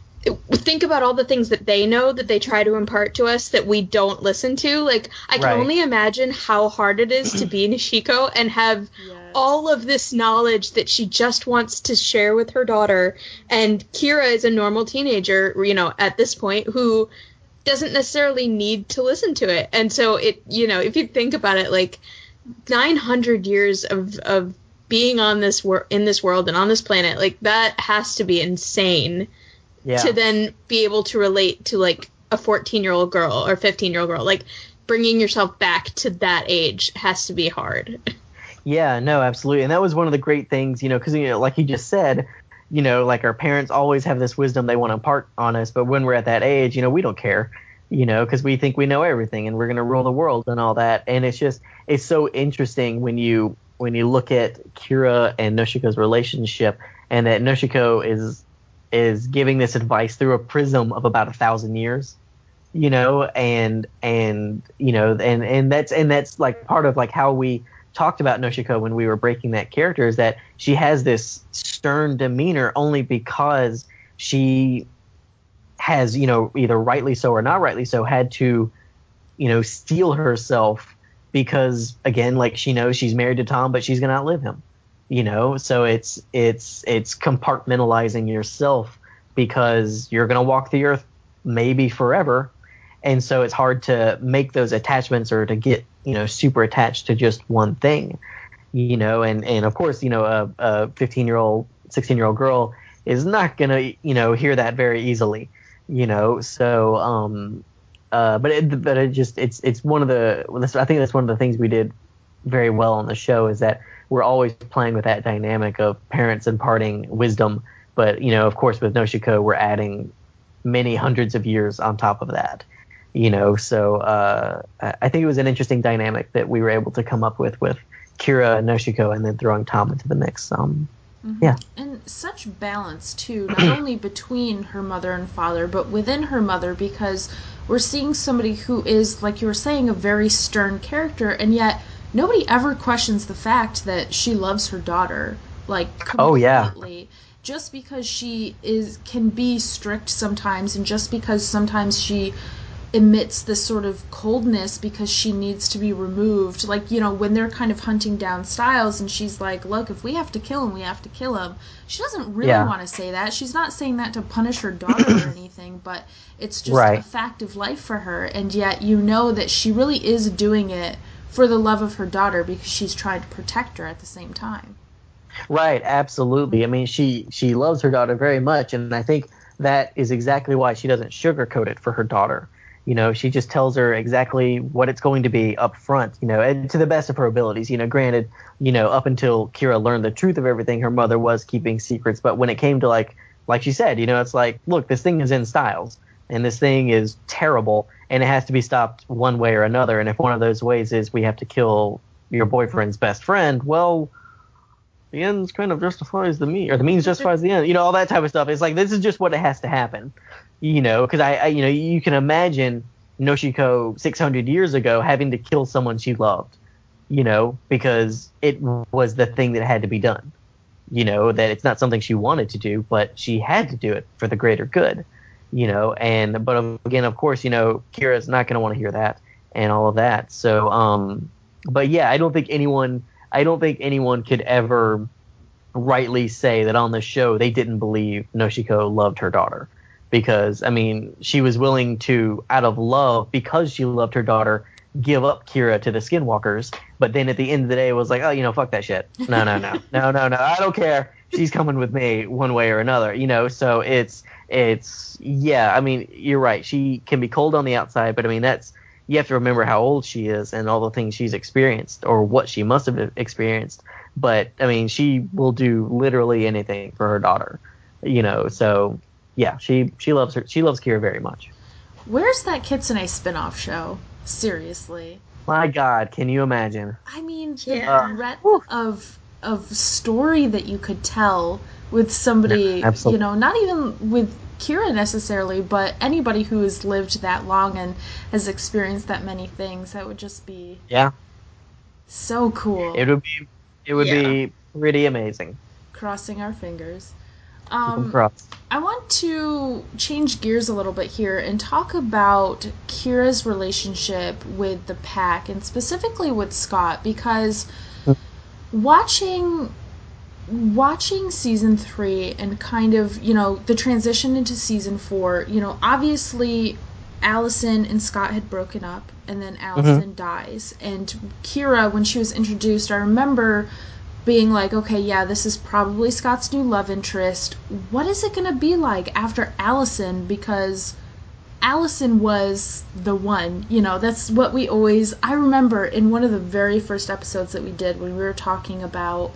think about all the things that they know that they try to impart to us that we don't listen to. Like, I can Right. only imagine how hard it is to be Nishiko and have Yes. all of this knowledge that she just wants to share with her daughter. And Kira is a normal teenager, you know, at this point, who doesn't necessarily need to listen to it. And so it, you know, if you think about it, like, nine hundred years of of being on this wor- in this world and on this planet, like, that has to be insane Yeah. to then be able to relate to, like, a fourteen year old girl or fifteen year old girl. Like, bringing yourself back to that age has to be hard. Yeah, no, absolutely. And that was one of the great things, you know, because, you know, like you just said, you know, like our parents always have this wisdom they want to impart on us. But when we're at that age, you know, we don't care, you know, because we think we know everything and we're going to rule the world and all that. And it's just it's so interesting when you when you look at Kira and Noshiko's relationship, and that Noshiko is is giving this advice through a prism of about a thousand years. You know, and and you know, and and that's and that's like part of like how we talked about Noshiko when we were breaking that character, is that she has this stern demeanor only because she has, you know, either rightly so or not rightly so, had to, you know, steel herself because, again, like, she knows she's married to Tom, but she's gonna outlive him. You know, so it's it's it's compartmentalizing yourself because you're gonna walk the earth maybe forever. And so it's hard to make those attachments or to get, you know, super attached to just one thing, you know, and, and of course, you know, a, a fifteen year old, sixteen year old girl is not going to, you know, hear that very easily, you know, so, um, uh, but it, but it just, it's, it's one of the, I think that's one of the things we did very well on the show, is that we're always playing with that dynamic of parents imparting wisdom. But, you know, of course, with Noshiko, we're adding many hundreds of years on top of that. You know, so uh, I think it was an interesting dynamic that we were able to come up with with Kira and Noshiko, and then throwing Tom into the mix. Um, Mm-hmm. Yeah. And such balance, too, not only between her mother and father, but within her mother, because we're seeing somebody who is, like you were saying, a very stern character, and yet nobody ever questions the fact that she loves her daughter, like, Oh, yeah. completely. Just because she is can be strict sometimes, and just because sometimes she emits this sort of coldness because she needs to be removed. Like, you know, when they're kind of hunting down Styles and she's like, look, if we have to kill him, we have to kill him. She doesn't really Yeah. want to say that. She's not saying that to punish her daughter or anything, but it's just Right. a fact of life for her. And yet you know that she really is doing it for the love of her daughter because she's trying to protect her at the same time. Right, absolutely. I mean, she she loves her daughter very much, and I think that is exactly why she doesn't sugarcoat it for her daughter. You know, she just tells her exactly what it's going to be up front, you know, and to the best of her abilities. You know, granted, you know, up until Kira learned the truth of everything, her mother was keeping secrets. But when it came to, like, like she said, you know, it's like, look, this thing is in Styles, and this thing is terrible, and it has to be stopped one way or another. And if one of those ways is we have to kill your boyfriend's best friend, well, the ends kind of justifies the mean, or the means justifies the end. You know, all that type of stuff. It's like, this is just what it has to happen. You know, because I, I, you know, you can imagine Noshiko six hundred years ago having to kill someone she loved. You know, because it was the thing that had to be done. You know, that it's not something she wanted to do, but she had to do it for the greater good. You know, and but again, of course, you know, Kira's not going to want to hear that and all of that. So, um, but yeah, I don't think anyone. I don't think anyone could ever rightly say that on the show they didn't believe Noshiko loved her daughter, because I mean, she was willing to, out of love, because she loved her daughter, give up Kira to the Skinwalkers. But then at the end of the day, it was like, oh, you know, fuck that shit. No, no, no, no, no, no. I don't care. She's coming with me one way or another. You know, so it's it's yeah. I mean, you're right. She can be cold on the outside, but I mean, that's, you have to remember how old she is and all the things she's experienced, or what she must have experienced. But I mean, she will do literally anything for her daughter, you know. So yeah, she she loves her. She loves Kira very much. Where's that Kitsune spinoff show? Seriously. My God, can you imagine? I mean, Yeah. the breadth of of story that you could tell with somebody, No, absolutely. you know, not even with Kira necessarily, but anybody who has lived that long and has experienced that many things. That would just be Yeah, so cool. it would be it would Yeah. be pretty amazing. Crossing our fingers. Keep 'em Um, crossed. I want to change gears a little bit here and talk about Kira's relationship with the pack, and specifically with Scott, because watching watching season three and kind of, you know, the transition into season four, you know, obviously Allison and Scott had broken up, and then Allison mm-hmm. dies. And Kira, when she was introduced, I remember being like, okay, yeah, this is probably Scott's new love interest. What is it going to be like after Allison? Because Allison was the one, you know, that's what we always, I remember in one of the very first episodes that we did when we were talking about,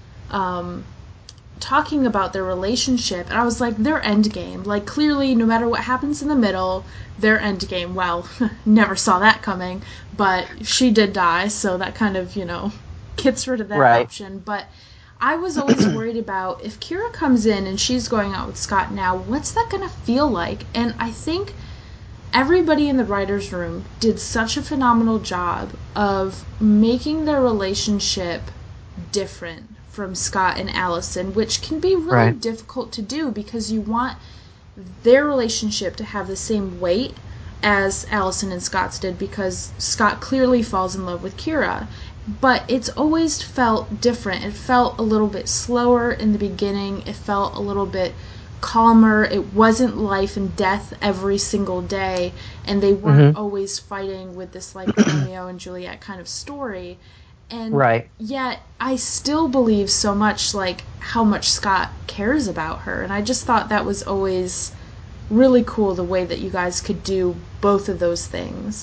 um, talking about their relationship, and I was like, their end game, like, clearly, no matter what happens in the middle, their end game, well, never saw that coming, but she did die, so that kind of, you know, gets rid of that right. option. But I was always worried about, if Kira comes in and she's going out with Scott now, what's that going to feel like? And I think everybody in the writer's room did such a phenomenal job of making their relationship different from Scott and Allison, which can be really right. difficult to do, because you want their relationship to have the same weight as Allison and Scott's did, because Scott clearly falls in love with Kira. But it's always felt different. It felt a little bit slower in the beginning. It felt a little bit calmer. It wasn't life and death every single day, and they weren't mm-hmm. always fighting with this like Romeo and Juliet kind of story. And right. yet I still believe so much like how much Scott cares about her, and I just thought that was always really cool, the way that you guys could do both of those things.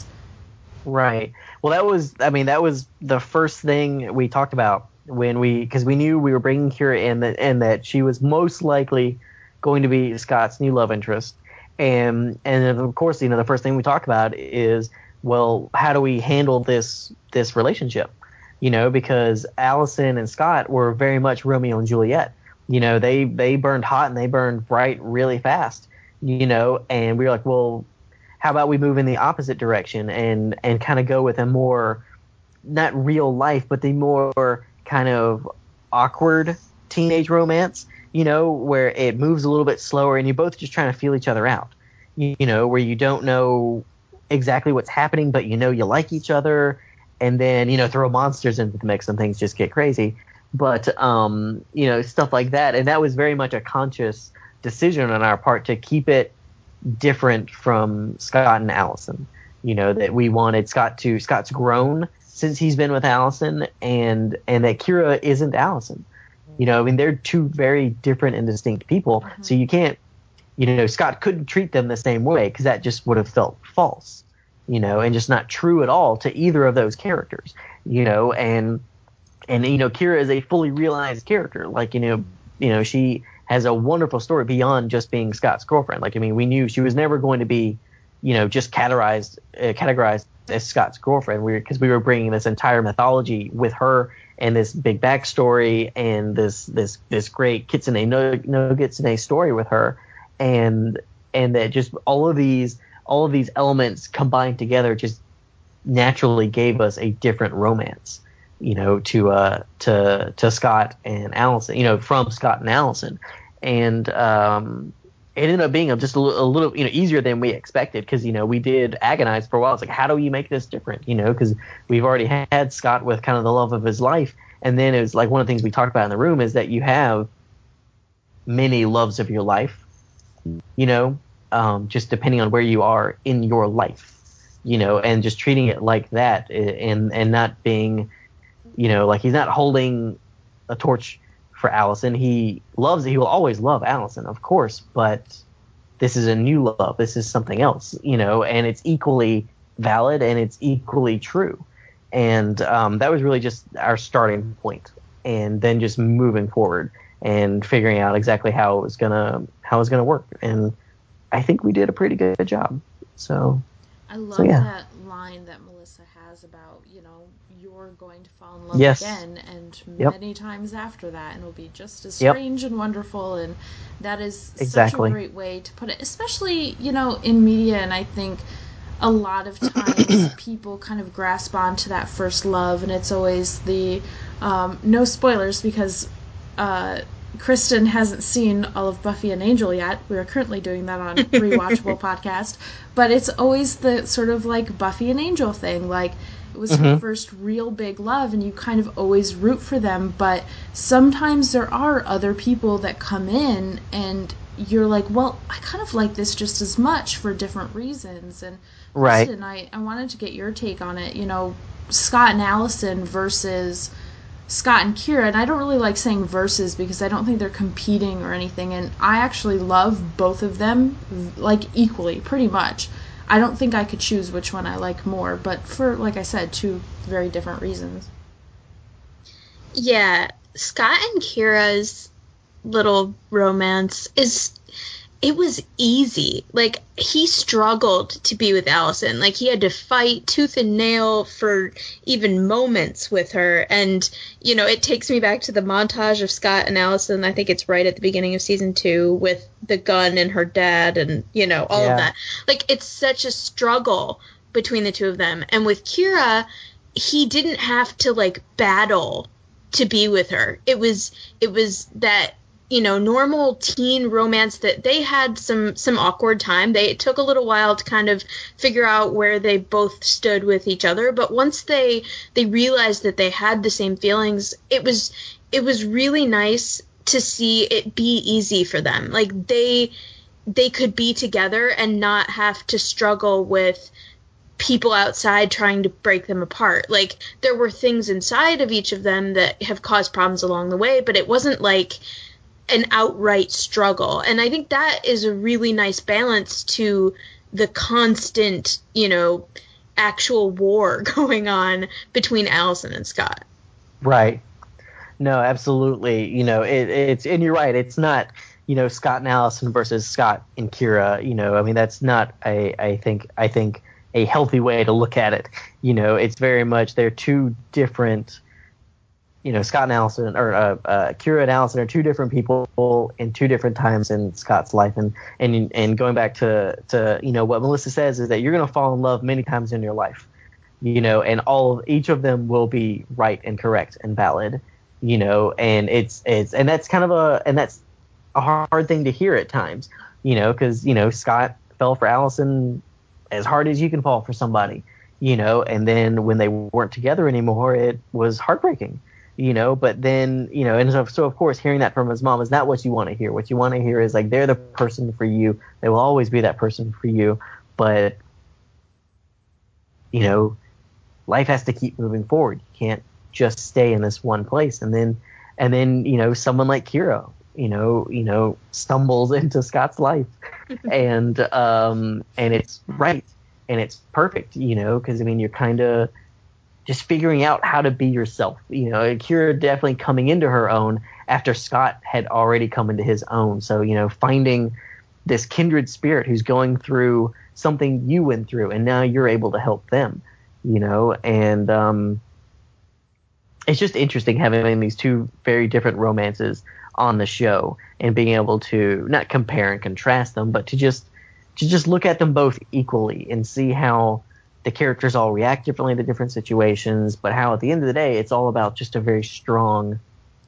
Right. Well, that was, I mean, that was the first thing we talked about when we, because we knew we were bringing Kira in, that, and that she was most likely going to be Scott's new love interest. And, and of course, you know, the first thing we talked about is, well, how do we handle this, this relationship? You know, because Allison and Scott were very much Romeo and Juliet. You know, they, they burned hot and they burned bright really fast, you know, and we were like, well, how about we move in the opposite direction and, and kind of go with a more, not real life, but the more kind of awkward teenage romance, you know, where it moves a little bit slower and you're both just trying to feel each other out, you, you know, where you don't know exactly what's happening, but you know you like each other, and then, you know, throw monsters into the mix and things just get crazy. But, um, you know, stuff like that. And that was very much a conscious decision on our part to keep it different from Scott and Allison. You know, that we wanted Scott to, Scott's grown since he's been with Allison, and, and that Kira isn't Allison. You know, I mean, they're two very different and distinct people. Mm-hmm. So you can't, you know, Scott couldn't treat them the same way because that just would have felt false, you know, and just not true at all to either of those characters, you know, and, and, you know, Kira is a fully realized character. Like, you know, you know, she has a wonderful story beyond just being Scott's girlfriend. Like, I mean, we knew she was never going to be, you know, just categorized, uh, categorized as Scott's girlfriend. We because we were bringing this entire mythology with her and this big backstory and this this this great Kitsune no no Kitsune story with her, and and that just all of these all of these elements combined together just naturally gave us a different romance, you know, to uh to to Scott and Allison, you know, from Scott and Allison, and um. It ended up being just a little, a little, you know, easier than we expected because, you know, we did agonize for a while. It's like, how do you make this different? You know, because we've already had Scott with kind of the love of his life. And then it was like one of the things we talked about in the room is that you have many loves of your life, you know, um, just depending on where you are in your life, you know, and just treating it like that and, and not being, you know, like he's not holding a torch for Allison. He loves it. He will always love Allison, of course, but this is a new love. This is something else, you know, and it's equally valid and it's equally true. And um, that was really just our starting point, and then just moving forward and figuring out exactly how it was gonna how it was gonna work. And I think we did a pretty good job. So I love so, yeah. that line that Melissa has about, you know, you're going to fall in love yes. again and yep. many times after that, and it'll be just as yep. strange and wonderful. And that is exactly. such a great way to put it, especially, you know, in media. And I think a lot of times people kind of grasp onto that first love, and it's always the, um, no spoilers because, uh, Kristen hasn't seen all of Buffy and Angel yet. We are currently doing that on Rewatchable Podcast. But it's always the sort of like Buffy and Angel thing. Like, it was mm-hmm. her first real big love, and you kind of always root for them. But sometimes there are other people that come in, and you're like, well, I kind of like this just as much for different reasons. And right. Kristen, I, I wanted to get your take on it. You know, Scott and Allison versus Scott and Kira, and I don't really like saying versus because I don't think they're competing or anything, and I actually love both of them, like, equally, pretty much. I don't think I could choose which one I like more, but for, like I said, two very different reasons. Yeah, Scott and Kira's little romance is... It was easy. Like, he struggled to be with Allison. Like, he had to fight tooth and nail for even moments with her. And, you know, it takes me back to the montage of Scott and Allison. I think it's right at the beginning of season two with the gun and her dad and, you know, all yeah. of that. Like, it's such a struggle between the two of them. And with Kira, he didn't have to, like, battle to be with her. It was, it was that... you know, normal teen romance that they had some, some awkward time. They it took a little while to kind of figure out where they both stood with each other. But once they, they realized that they had the same feelings, it was, it was really nice to see it be easy for them. Like they, they could be together and not have to struggle with people outside trying to break them apart. Like there were things inside of each of them that have caused problems along the way, but it wasn't like an outright struggle. And I think that is a really nice balance to the constant, you know, actual war going on between Allison and Scott. Right. No, absolutely. You know, it, it's, and you're right. It's not, you know, Scott and Allison versus Scott and Kira. You know, I mean, that's not a, I think, I think a healthy way to look at it. You know, it's very much, they're two different, you know, Scott and Allison, or uh, uh, Kira and Allison are two different people in two different times in Scott's life. And and and going back to, to you know, what Melissa says is that you're going to fall in love many times in your life, you know, and all of, each of them will be right and correct and valid, you know, and it's it's and that's kind of a and that's a hard thing to hear at times, you know, because, you know, Scott fell for Allison as hard as you can fall for somebody, you know, and then when they weren't together anymore, it was heartbreaking. You know, but then, you know, and so, so of course, hearing that from his mom is not what you want to hear. What you want to hear is like, they're the person for you. They will always be that person for you. But, you know, life has to keep moving forward. You can't just stay in this one place. And then and then you know someone like Kira, you know, you know stumbles into Scott's life, and um, and it's right and it's perfect, you know, because I mean you're kind of just figuring out how to be yourself, you know. Kira definitely coming into her own after Scott had already come into his own. So you know, finding this kindred spirit who's going through something you went through, and now you're able to help them, you know. And um, it's just interesting having these two very different romances on the show and being able to not compare and contrast them, but to just to just look at them both equally and see how the characters all react differently to different situations, but how at the end of the day, it's all about just a very strong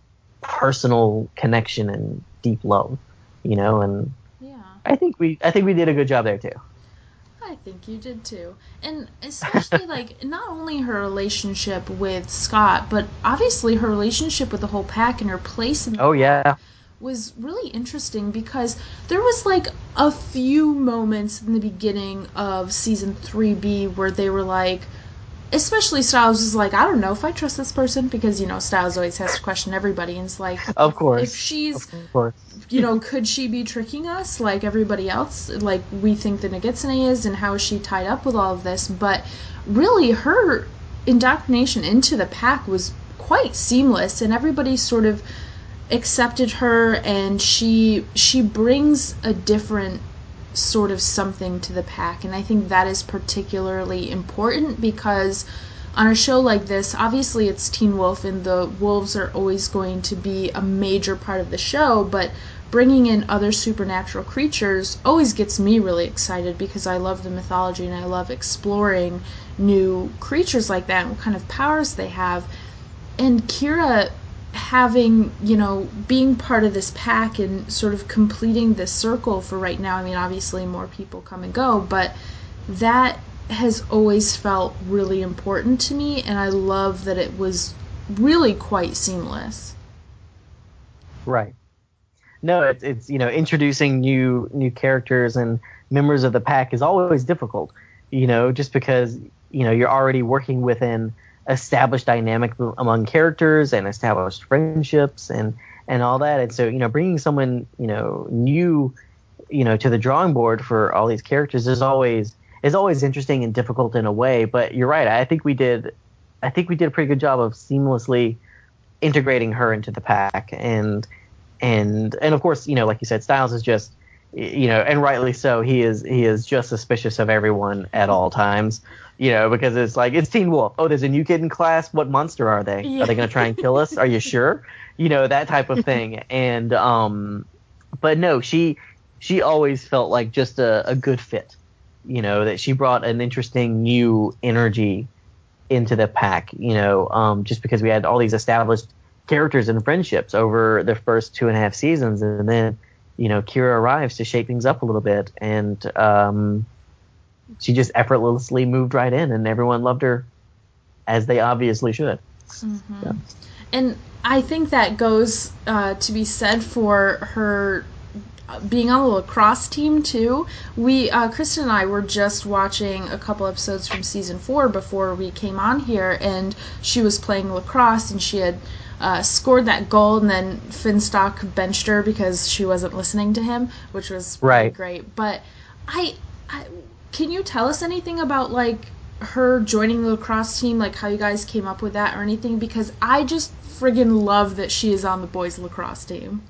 personal connection and deep love, you know. And Yeah. I think we, I think we did a good job there too. I think you did too. And especially like not only her relationship with Scott, but obviously her relationship with the whole pack and her place in the Oh pack yeah. was really interesting because there was like a few moments in the beginning of season three B where they were like, especially Styles was like, I don't know if I trust this person, because, you know, Styles always has to question everybody, and it's like, Of course. if she's, of course. you know, could she be tricking us like everybody else, like we think that Nagitsune is, and how is she tied up with all of this? But really, her indoctrination into the pack was quite seamless, and everybody sort of accepted her, and she she brings a different sort of something to the pack, and I think that is particularly important because on a show like this, obviously it's Teen Wolf and the wolves are always going to be a major part of the show, but bringing in other supernatural creatures always gets me really excited because I love the mythology and I love exploring new creatures like that and what kind of powers they have. And Kira having, you know, being part of this pack and sort of completing this circle for right now. I mean, obviously more people come and go, but that has always felt really important to me, and I love that it was really quite seamless. Right. No, it's it's you know, introducing new new characters and members of the pack is always difficult, you know, just because you know you're already working within established dynamic among characters and established friendships and and all that. And so you know, bringing someone you know new you know to the drawing board for all these characters is always is always interesting and difficult in a way. But you're right. I think we did I think we did a pretty good job of seamlessly integrating her into the pack. And and and of course, you know, like you said, Styles is just, you know, and rightly so. He is he is just suspicious of everyone at all times, you know, because it's like it's Teen Wolf. Oh, there's a new kid in class. What monster are they? Yeah. Are they going to try and kill us? Are you sure? You know, that type of thing. And um, but no, she she always felt like just a, a good fit. You know, that she brought an interesting new energy into the pack. You know, um, just because we had all these established characters and friendships over the first two and a half seasons, and then you know Kira arrives to shake things up a little bit, and um, she just effortlessly moved right in, and everyone loved her as they obviously should. Mm-hmm. Yeah. And I think that goes uh, to be said for her being on the lacrosse team too. We, uh, Kristen and I were just watching a couple episodes from season four before we came on here, and she was playing lacrosse, and she had uh, scored that goal, and then Finstock benched her because she wasn't listening to him, which was really Right. great. But I, I, can you tell us anything about like her joining the lacrosse team, like how you guys came up with that or anything? Because I just friggin' love that she is on the boys lacrosse team.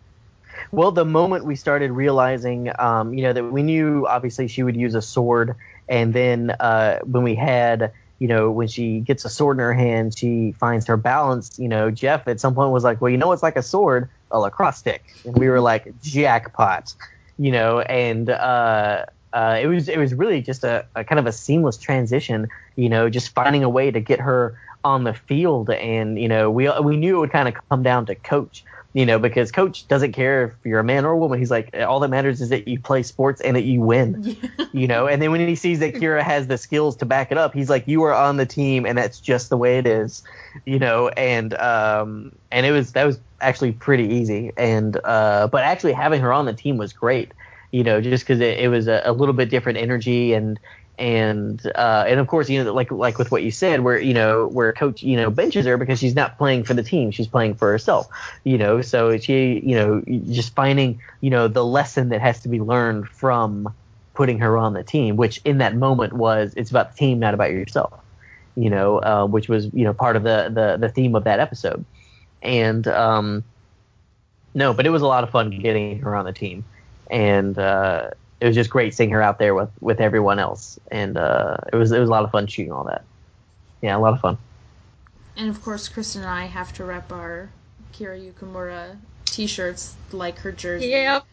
Well, the moment we started realizing, um, you know, that we knew obviously she would use a sword, and then uh, when we had, you know, when she gets a sword in her hand, she finds her balance. You know, Jeff at some point was like, "Well, you know, it's like a sword, a lacrosse stick," and we were like, "Jackpot," you know, and uh, uh, it was it was really just a, a kind of a seamless transition. You know, just finding a way to get her on the field, and you know, we we knew it would kind of come down to Coach. You know, because Coach doesn't care if you're a man or a woman. He's like, all that matters is that you play sports and that you win. Yeah. You know, and then when he sees that Kira has the skills to back it up, he's like, you are on the team, and that's just the way it is. You know, and um, and it was that was actually pretty easy. And uh, but actually having her on the team was great. you know, just because it, it was a, a little bit different energy and and uh, and of course, you know, like like with what you said, where you know where coach you know benches her because she's not playing for the team, she's playing for herself, you know, so she you know just finding you know the lesson that has to be learned from putting her on the team, which in that moment was it's about the team, not about yourself, you know, uh, which was you know part of the the the theme of that episode, and um, no, but it was a lot of fun getting her on the team, and. Uh, It was just great seeing her out there with, with everyone else, and uh, it was it was a lot of fun shooting all that. Yeah, a lot of fun. And of course, Kristen and I have to rep our Kira Yukimura T-shirts like her jersey. Yep.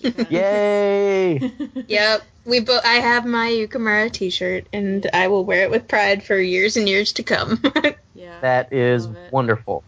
Yay! Yep. We bo- I have my Yukimura T-shirt, and I will wear it with pride for years and years to come. Yeah, that is wonderful.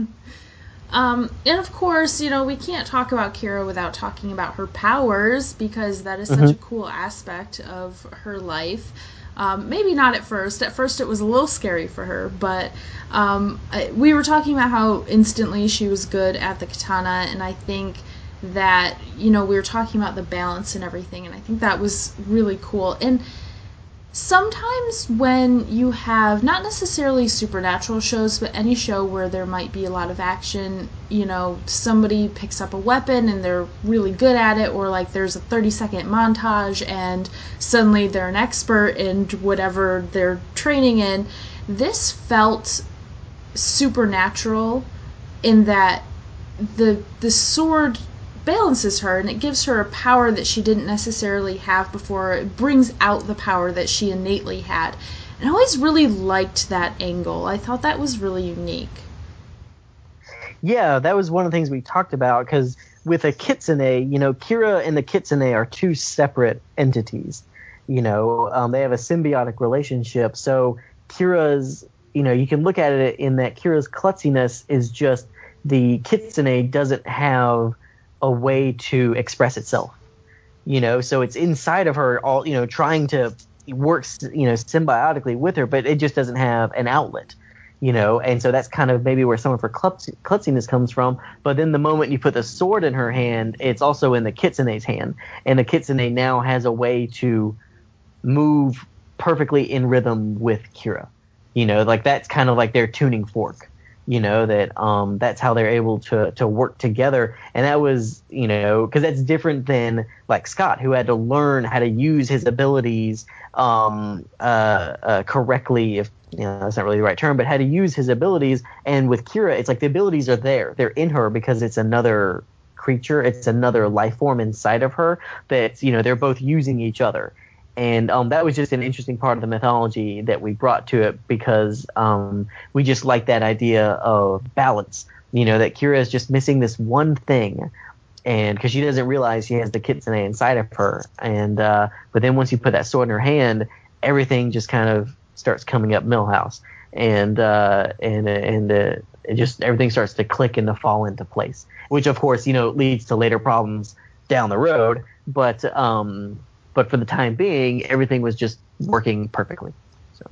Um, and of course, you know, we can't talk about Kira without talking about her powers, because that is such mm-hmm. a cool aspect of her life. Um, maybe not at first. At first it was a little scary for her, but um, we were talking about how instantly she was good at the katana, and I think that, you know, we were talking about the balance and everything, and I think that was really cool. And sometimes when you have, not necessarily supernatural shows, but any show where there might be a lot of action, you know, somebody picks up a weapon and they're really good at it, or like there's a thirty second montage and suddenly they're an expert in whatever they're training in. This felt supernatural in that the the sword balances her, and it gives her a power that she didn't necessarily have before. It brings out the power that she innately had. And I always really liked that angle. I thought that was really unique. Yeah, that was one of the things we talked about, because with a kitsune, you know, Kira and the kitsune are two separate entities. You know, um, they have a symbiotic relationship. So Kira's, you know, you can look at it in that Kira's klutziness is just the kitsune doesn't have a way to express itself, you know, so it's inside of her, all, you know, trying to work, you know, symbiotically with her, but it just doesn't have an outlet, you know, and so that's kind of maybe where some of her klutz- klutziness comes from. But then the moment you put the sword in her hand, it's also in the kitsune's hand, and the kitsune now has a way to move perfectly in rhythm with Kira, you know, like that's kind of like their tuning fork. You know, that um, that's how they're able to to work together. And that was, you know, because that's different than like Scott, who had to learn how to use his abilities um, uh, uh, correctly, if, you know, that's not really the right term, but how to use his abilities. And with Kira, it's like the abilities are there. They're in her because it's another creature. It's another life form inside of her that, you know, they're both using each other. And um, that was just an interesting part of the mythology that we brought to it, because um, we just like that idea of balance. You know, that Kira is just missing this one thing, and because she doesn't realize she has the kitsune inside of her. And uh, but then once you put that sword in her hand, everything just kind of starts coming up Millhouse, and uh, and and uh, it just everything starts to click and to fall into place. Which of course, you know, leads to later problems down the road, but. Um, But for the time being, everything was just working perfectly. So,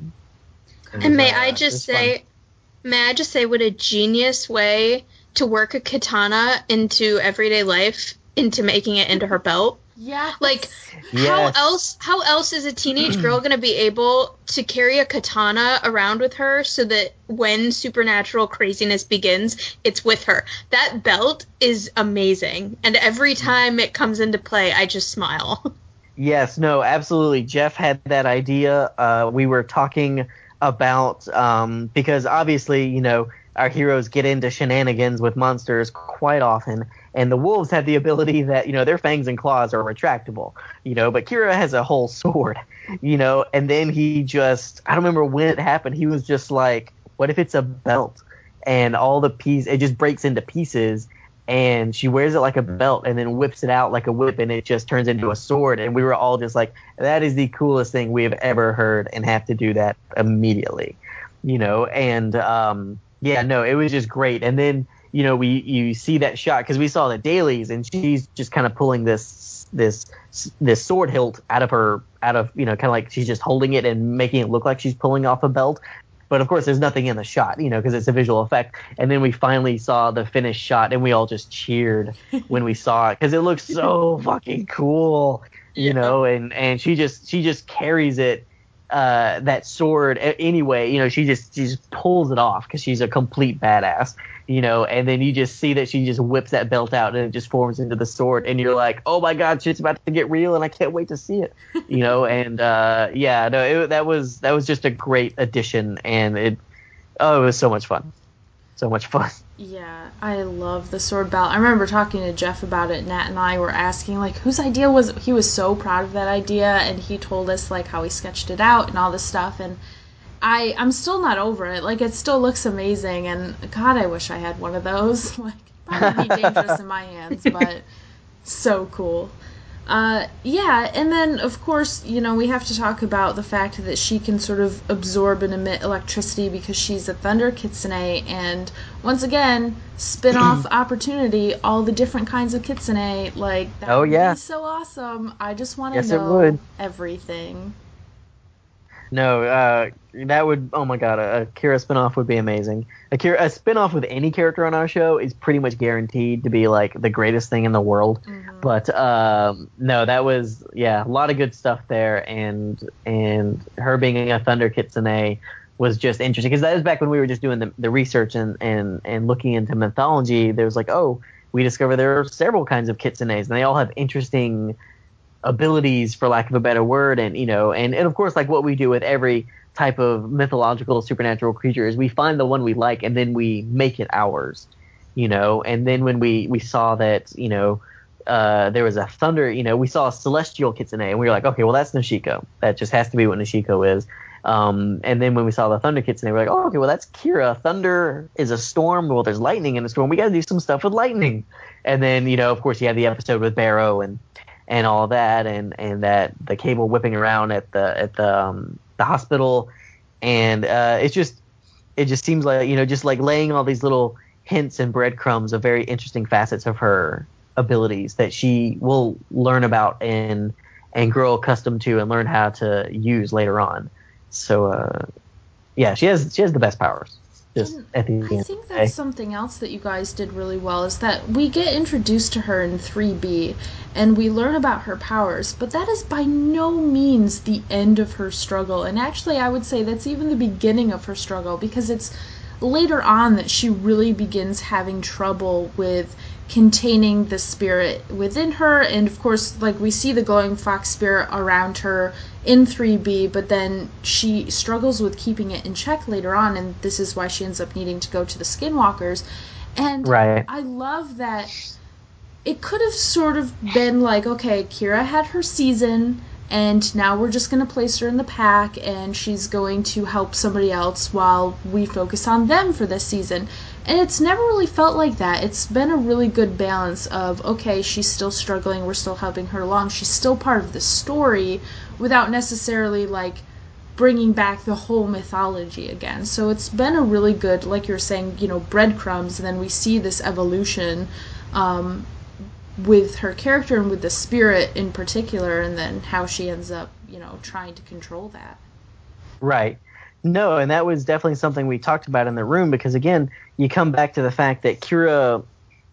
and was, may uh, I just say, fun. may I just say, what a genius way to work a katana into everyday life, into making it into her belt. Yeah. Like, yes. how else? How else is a teenage girl going to be able to carry a katana around with her so that when supernatural craziness begins, it's with her? That belt is amazing, and every time it comes into play, I just smile. Yes, no, absolutely. Jeff had that idea. Uh, we were talking about um, because obviously, you know, our heroes get into shenanigans with monsters quite often, and the wolves have the ability that, you know, their fangs and claws are retractable, you know, but Kira has a whole sword, you know, and then he just, I don't remember when it happened, he was just like, what if it's a belt? And all the piece, it just breaks into pieces. And she wears it like a belt and then whips it out like a whip, and it just turns into a sword. And we were all just like, that is the coolest thing we have ever heard, and have to do that immediately, you know? And, um, yeah, no, it was just great. And then, you know, we, you see that shot, cause we saw the dailies, and she's just kind of pulling this, this, this sword hilt out of her, out of, you know, kind of like she's just holding it and making it look like she's pulling off a belt. But of course, there's nothing in the shot, you know, because it's a visual effect. And then we finally saw the finished shot, and we all just cheered when we saw it because it looks so fucking cool, you Yeah. know. And and she just she just carries it, uh, that sword a- anyway. You know, she just she just pulls it off because she's a complete badass, you know. And then you just see that she just whips that belt out, and it just forms into the sword, and you're like, oh my god, shit's about to get real, and I can't wait to see it, you know. And uh, yeah, no, it, that was that was just a great addition, and it oh, it was so much fun, so much fun. Yeah, I love the sword belt. I remember talking to Jeff about it. Nat and I were asking, like, whose idea was it? He was so proud of that idea, and he told us, like, how he sketched it out and all this stuff, and I, I'm still not over it. Like, it still looks amazing, and God, I wish I had one of those. Like, probably be dangerous in my hands, but so cool. Uh, yeah, and then, of course, you know, we have to talk about the fact that she can sort of absorb and emit electricity because she's a Thunder Kitsune, and once again, spin-off opportunity, all the different kinds of Kitsune, like, that Oh, would yeah. be so awesome. I just want to Yes, it know would. everything. No, uh, that would, oh my god, a, a Kira spinoff would be amazing. A Kira, a spinoff with any character on our show is pretty much guaranteed to be like the greatest thing in the world. Mm-hmm. But um, no, that was, yeah, a lot of good stuff there, and and her being a Thunder Kitsune was just interesting because that was back when we were just doing the, the research and, and and looking into mythology. There was like, oh, we discovered there are several kinds of Kitsunes, and they all have interesting abilities, for lack of a better word. And you know, and, and of course, like what we do with every type of mythological supernatural creature is we find the one we like and then we make it ours, you know. And then when we we saw that, you know, uh there was a thunder, you know, we saw a celestial Kitsune, and we were like, okay, well, that's Nashiko, that just has to be what Nashiko is. Um and then when we saw the Thunder Kitsune, we we're like, oh, okay, well, that's Kira. Thunder is a storm, well, there's lightning in a storm, we got to do some stuff with lightning. And then, you know, of course, you had the episode with Barrow and and all that, and, and that the cable whipping around at the at the um, the hospital, and uh, it's just it just seems like, you know, just like laying all these little hints and breadcrumbs of very interesting facets of her abilities that she will learn about and and grow accustomed to and learn how to use later on. So uh, yeah, she has she has the best powers. Just And at the I end think of the that's day. something else that you guys did really well is that we get introduced to her in three B and we learn about her powers, but that is by no means the end of her struggle. And actually, I would say that's even the beginning of her struggle because it's later on that she really begins having trouble with containing the spirit within her. And of course, like we see the glowing fox spirit around her in three B, but then she struggles with keeping it in check later on, and this is why she ends up needing to go to the skinwalkers. And Right. I love that it could have sort of been like, okay, Kira had her season, and now we're just going to place her in the pack, and she's going to help somebody else while we focus on them for this season. And it's never really felt like that. It's been a really good balance of, okay, she's still struggling, we're still helping her along, she's still part of the story, without necessarily, like, bringing back the whole mythology again. So it's been a really good, like you were saying, you know, breadcrumbs, and then we see this evolution um, with her character and with the spirit in particular, and then how she ends up, you know, trying to control that. Right. No, and that was definitely something we talked about in the room because, again, you come back to the fact that Kira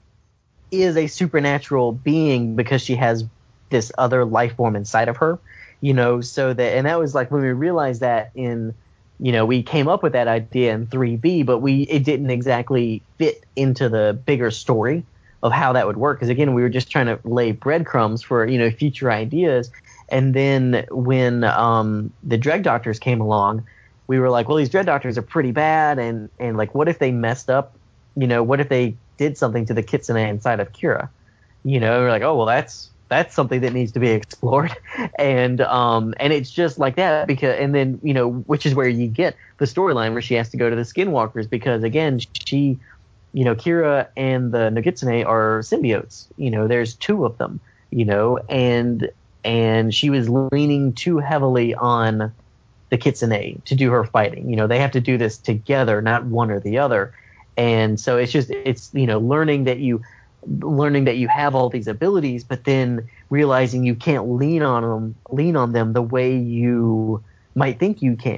is a supernatural being because she has this other life form inside of her, you know, so that, and that was like when we realized that in, you know, we came up with that idea in three B, but we, it didn't exactly fit into the bigger story of how that would work. Because again, we were just trying to lay breadcrumbs for, you know, future ideas. And then when um, the Dread Doctors came along, we were like, well, these Dread Doctors are pretty bad. And, and like, what if they messed up? You know, what if they did something to the Kitsune inside of Kira? You know, we're like, oh, well, that's that's something that needs to be explored. And um, and it's just like that because, and then, you know, which is where you get the storyline where she has to go to the Skinwalkers because, again, she, you know, Kira and the Nogitsune are symbiotes. You know, there's two of them, you know, and and she was leaning too heavily on the Kitsune to do her fighting. You know, they have to do this together, not one or the other. And so it's just, it's, you know, learning that you, learning that you have all these abilities, but then realizing you can't lean on them, lean on them the way you might think you can.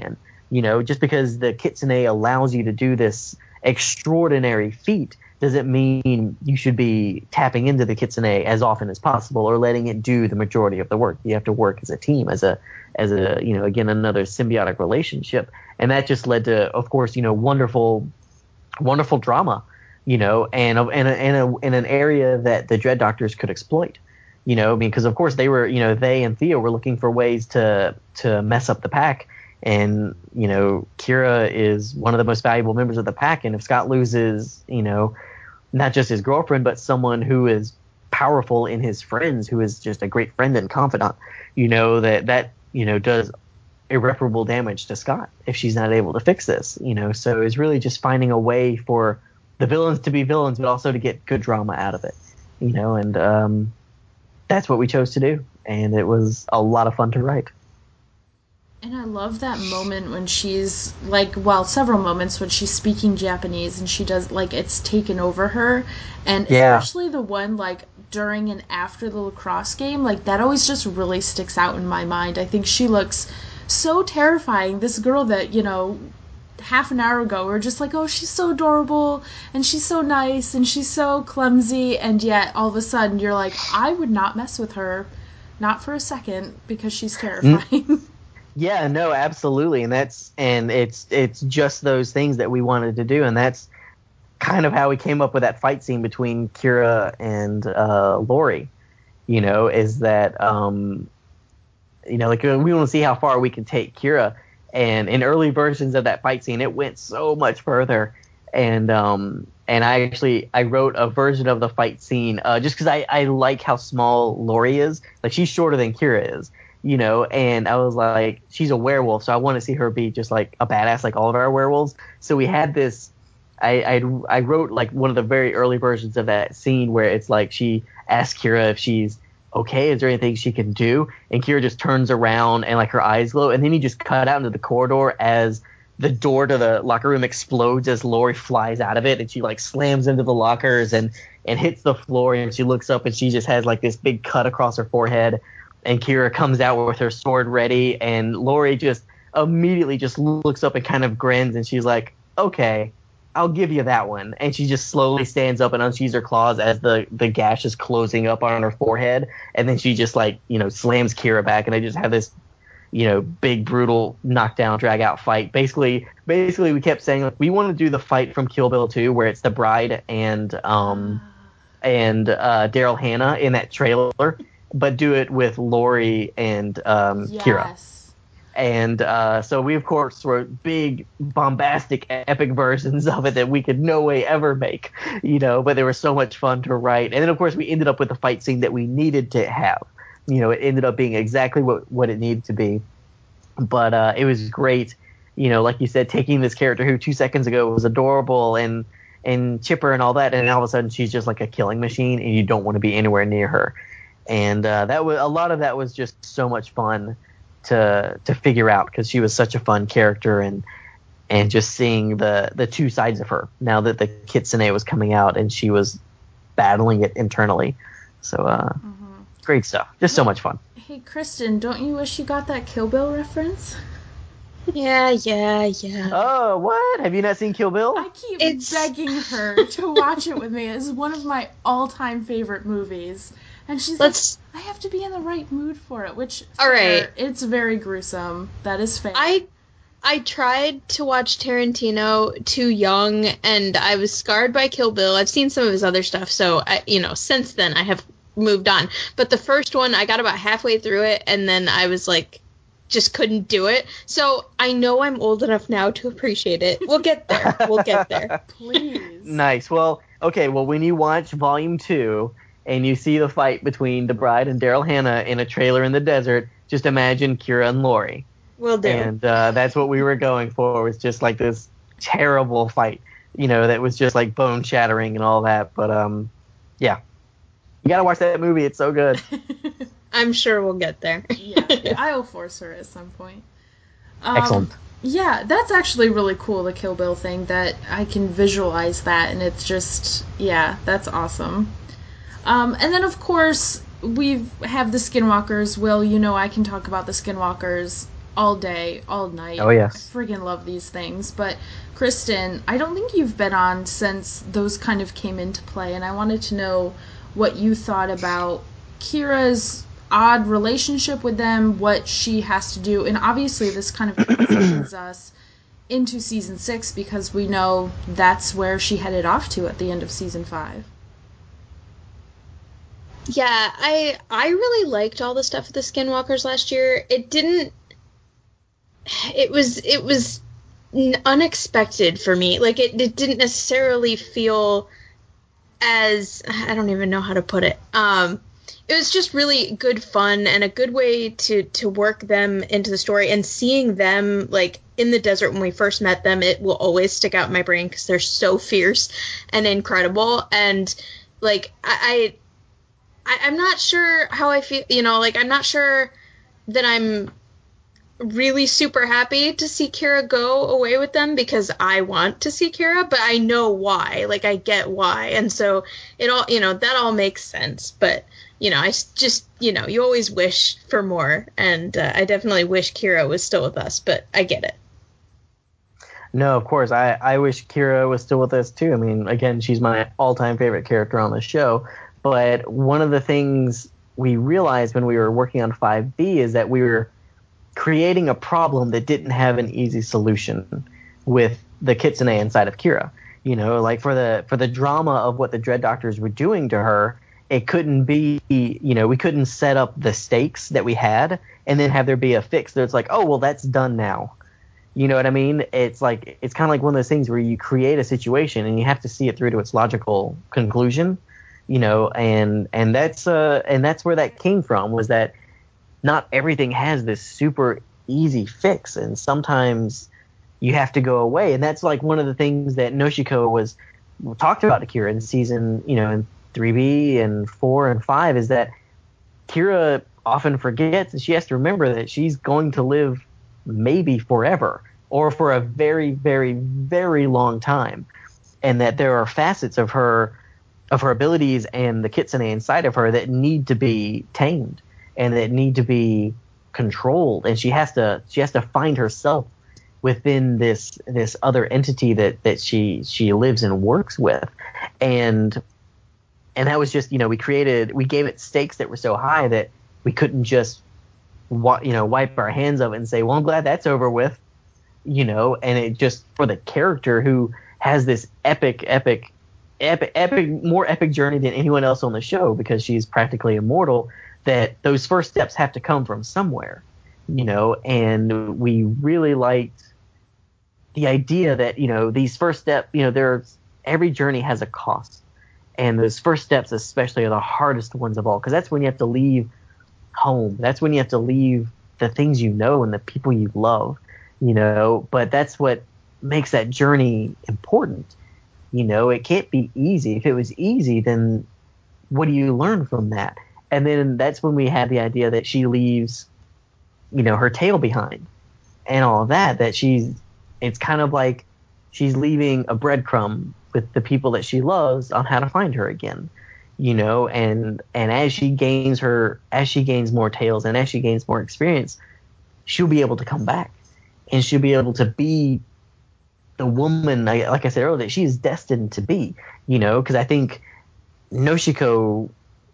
You know, just because the Kitsune allows you to do this extraordinary feat doesn't mean you should be tapping into the Kitsune as often as possible or letting it do the majority of the work. You have to work as a team, as a, as a, you know, again, another symbiotic relationship. And that just led to, of course, you know, wonderful, wonderful drama, you know, and, and, a, and a, in an area that the Dread Doctors could exploit. You know, because of course they were, you know, they and Theo were looking for ways to to mess up the pack. And, you know, Kira is one of the most valuable members of the pack. And if Scott loses, you know, not just his girlfriend, but someone who is powerful in his friends, who is just a great friend and confidant, you know, that that, you know, does irreparable damage to Scott if she's not able to fix this, you know. So it's really just finding a way for the villains to be villains, but also to get good drama out of it, you know, and, um, that's what we chose to do, and it was a lot of fun to write. And I love that moment when she's, like, well, several moments when she's speaking Japanese and she does, like, it's taken over her. And yeah. especially the one, like, during and after the lacrosse game, like, that always just really sticks out in my mind. I think she looks so terrifying. This girl that, you know, half an hour ago we were just like, oh, she's so adorable and she's so nice and she's so clumsy, and yet all of a sudden you're like, I would not mess with her, not for a second, because she's terrifying. Yeah, no, absolutely. And that's and it's it's just those things that we wanted to do, and that's kind of how we came up with that fight scene between Kira and uh Lori, you know, is that um you know, like, we want to see how far we can take Kira. And in early versions of that fight scene, it went so much further. And um, and I actually I wrote a version of the fight scene uh, just because I, I like how small Lori is. Like, she's shorter than Kira is, you know. And I was like, she's a werewolf, so I want to see her be just like a badass, like all of our werewolves. So we had this. I I, I wrote like one of the very early versions of that scene where it's like she asks Kira if she's okay, is there anything she can do? And Kira just turns around and like her eyes glow, and then you just cut out into the corridor as the door to the locker room explodes as Lori flies out of it, and she like slams into the lockers and and hits the floor, and she looks up and she just has like this big cut across her forehead, and Kira comes out with her sword ready, and Lori just immediately just looks up and kind of grins, and she's like, okay, I'll give you that one. And she just slowly stands up and unsheathes her claws as the, the gash is closing up on her forehead. And then she just, like, you know, slams Kira back, and they just have this, you know, big, brutal knockdown, drag out fight. Basically, basically we kept saying, like, we want to do the fight from Kill Bill two where it's the bride and um and uh, Daryl Hannah in that trailer, but do it with Lori and um, yes. Kira. And uh, so we, of course, wrote big, bombastic, epic versions of it that we could no way ever make, you know, but they were so much fun to write. And then, of course, we ended up with the fight scene that we needed to have. You know, it ended up being exactly what, what it needed to be. But uh, it was great, you know, like you said, taking this character who two seconds ago was adorable and, and chipper and all that, and all of a sudden she's just like a killing machine, and you don't want to be anywhere near her. And uh, that was a lot of that was just so much fun to to figure out, because she was such a fun character, and and just seeing the the two sides of her now that the Kitsune was coming out and she was battling it internally. So uh mm-hmm. Great stuff, just so much fun. Hey Kristen, don't you wish you got that Kill Bill reference? Yeah, yeah, yeah. Oh, what? Have you not seen Kill Bill? I keep it's... begging her to watch it with me. It's one of my all-time favorite movies. And she's Let's... like, I have to be in the right mood for it, which, all fair, right. It's very gruesome. That is fair. I I tried to watch Tarantino too young, and I was scarred by Kill Bill. I've seen some of his other stuff, so, I, you know, since then I have moved on. But the first one, I got about halfway through it, and then I was like, just couldn't do it. So I know I'm old enough now to appreciate it. We'll get there. We'll get there. Please. Nice. Well, okay, well, when you watch Volume two and you see the fight between the bride and Daryl Hannah in a trailer in the desert, just imagine Kira and Lori. Will do. And uh, that's what we were going for, was just like this terrible fight, you know, that was just like bone shattering and all that. But um, yeah, you gotta watch that movie. It's so good. I'm sure we'll get there. yeah, yeah, I'll force her at some point. Um, Excellent. Yeah, that's actually really cool, the Kill Bill thing, that I can visualize that, and it's just, yeah, that's awesome. Um, and then, of course, we have the Skinwalkers. Will, you know I can talk about the Skinwalkers all day, all night. Oh, yes. I friggin' love these things. But Kristen, I don't think you've been on since those kind of came into play, and I wanted to know what you thought about Kira's odd relationship with them, what she has to do, and obviously this kind of transitions us into season six because we know that's where she headed off to at the end of season five. Yeah, I I really liked all the stuff with the Skinwalkers last year. It didn't. It was it was unexpected for me. Like it, it didn't necessarily feel as I don't even know how to put it. Um, it was just really good fun and a good way to to work them into the story. And seeing them like in the desert when we first met them, it will always stick out in my brain because they're so fierce and incredible. And like I, I I'm not sure how I feel. You know, like I'm not sure that I'm really super happy to see Kira go away with them because I want to see Kira, but I know why. Like, I get why. And so it all, you know, that all makes sense. But, you know, I just, you know, you always wish for more. And uh, I definitely wish Kira was still with us, but I get it. No, of course. I, I wish Kira was still with us, too. I mean, again, she's my all-time favorite character on the show. But one of the things we realized when we were working on five B is that we were creating a problem that didn't have an easy solution with the Kitsune inside of Kira. You know, like for the for the drama of what the Dread Doctors were doing to her, it couldn't be, you know, we couldn't set up the stakes that we had and then have there be a fix that's like, oh, well, that's done now. You know what I mean? It's like it's kind of like one of those things where you create a situation and you have to see it through to its logical conclusion. You know, and and that's uh and that's where that came from, was that not everything has this super easy fix, and sometimes you have to go away. And that's like one of the things that Noshiko was talked about to Kira in season, you know, in three B and four and five, is that Kira often forgets and she has to remember that she's going to live maybe forever or for a very, very, very long time. And that there are facets of her of her abilities and the Kitsune inside of her that need to be tamed and that need to be controlled, and she has to she has to find herself within this this other entity that that she she lives and works with. And and that was just, you know, we created we gave it stakes that were so high that we couldn't just wa- you know wipe our hands of it and say, well, I'm glad that's over with, you know. And it just, for the character who has this epic epic epic epic more epic journey than anyone else on the show, because she's practically immortal, that those first steps have to come from somewhere, you know. And we really liked the idea that, you know, these first steps, you know, there's every journey has a cost, and those first steps especially are the hardest ones of all, because that's when you have to leave home, that's when you have to leave the things you know and the people you love, you know. But that's what makes that journey important, you know. It can't be easy. If it was easy, then what do you learn from that? And then that's when we had the idea that she leaves, you know, her tail behind and all of that, that she's, it's kind of like she's leaving a breadcrumb with the people that she loves on how to find her again, you know. And, and as she gains her, as she gains more tails and as she gains more experience, she'll be able to come back and she'll be able to be the woman, like I said earlier, that she's destined to be, you know. Because I think Noshiko,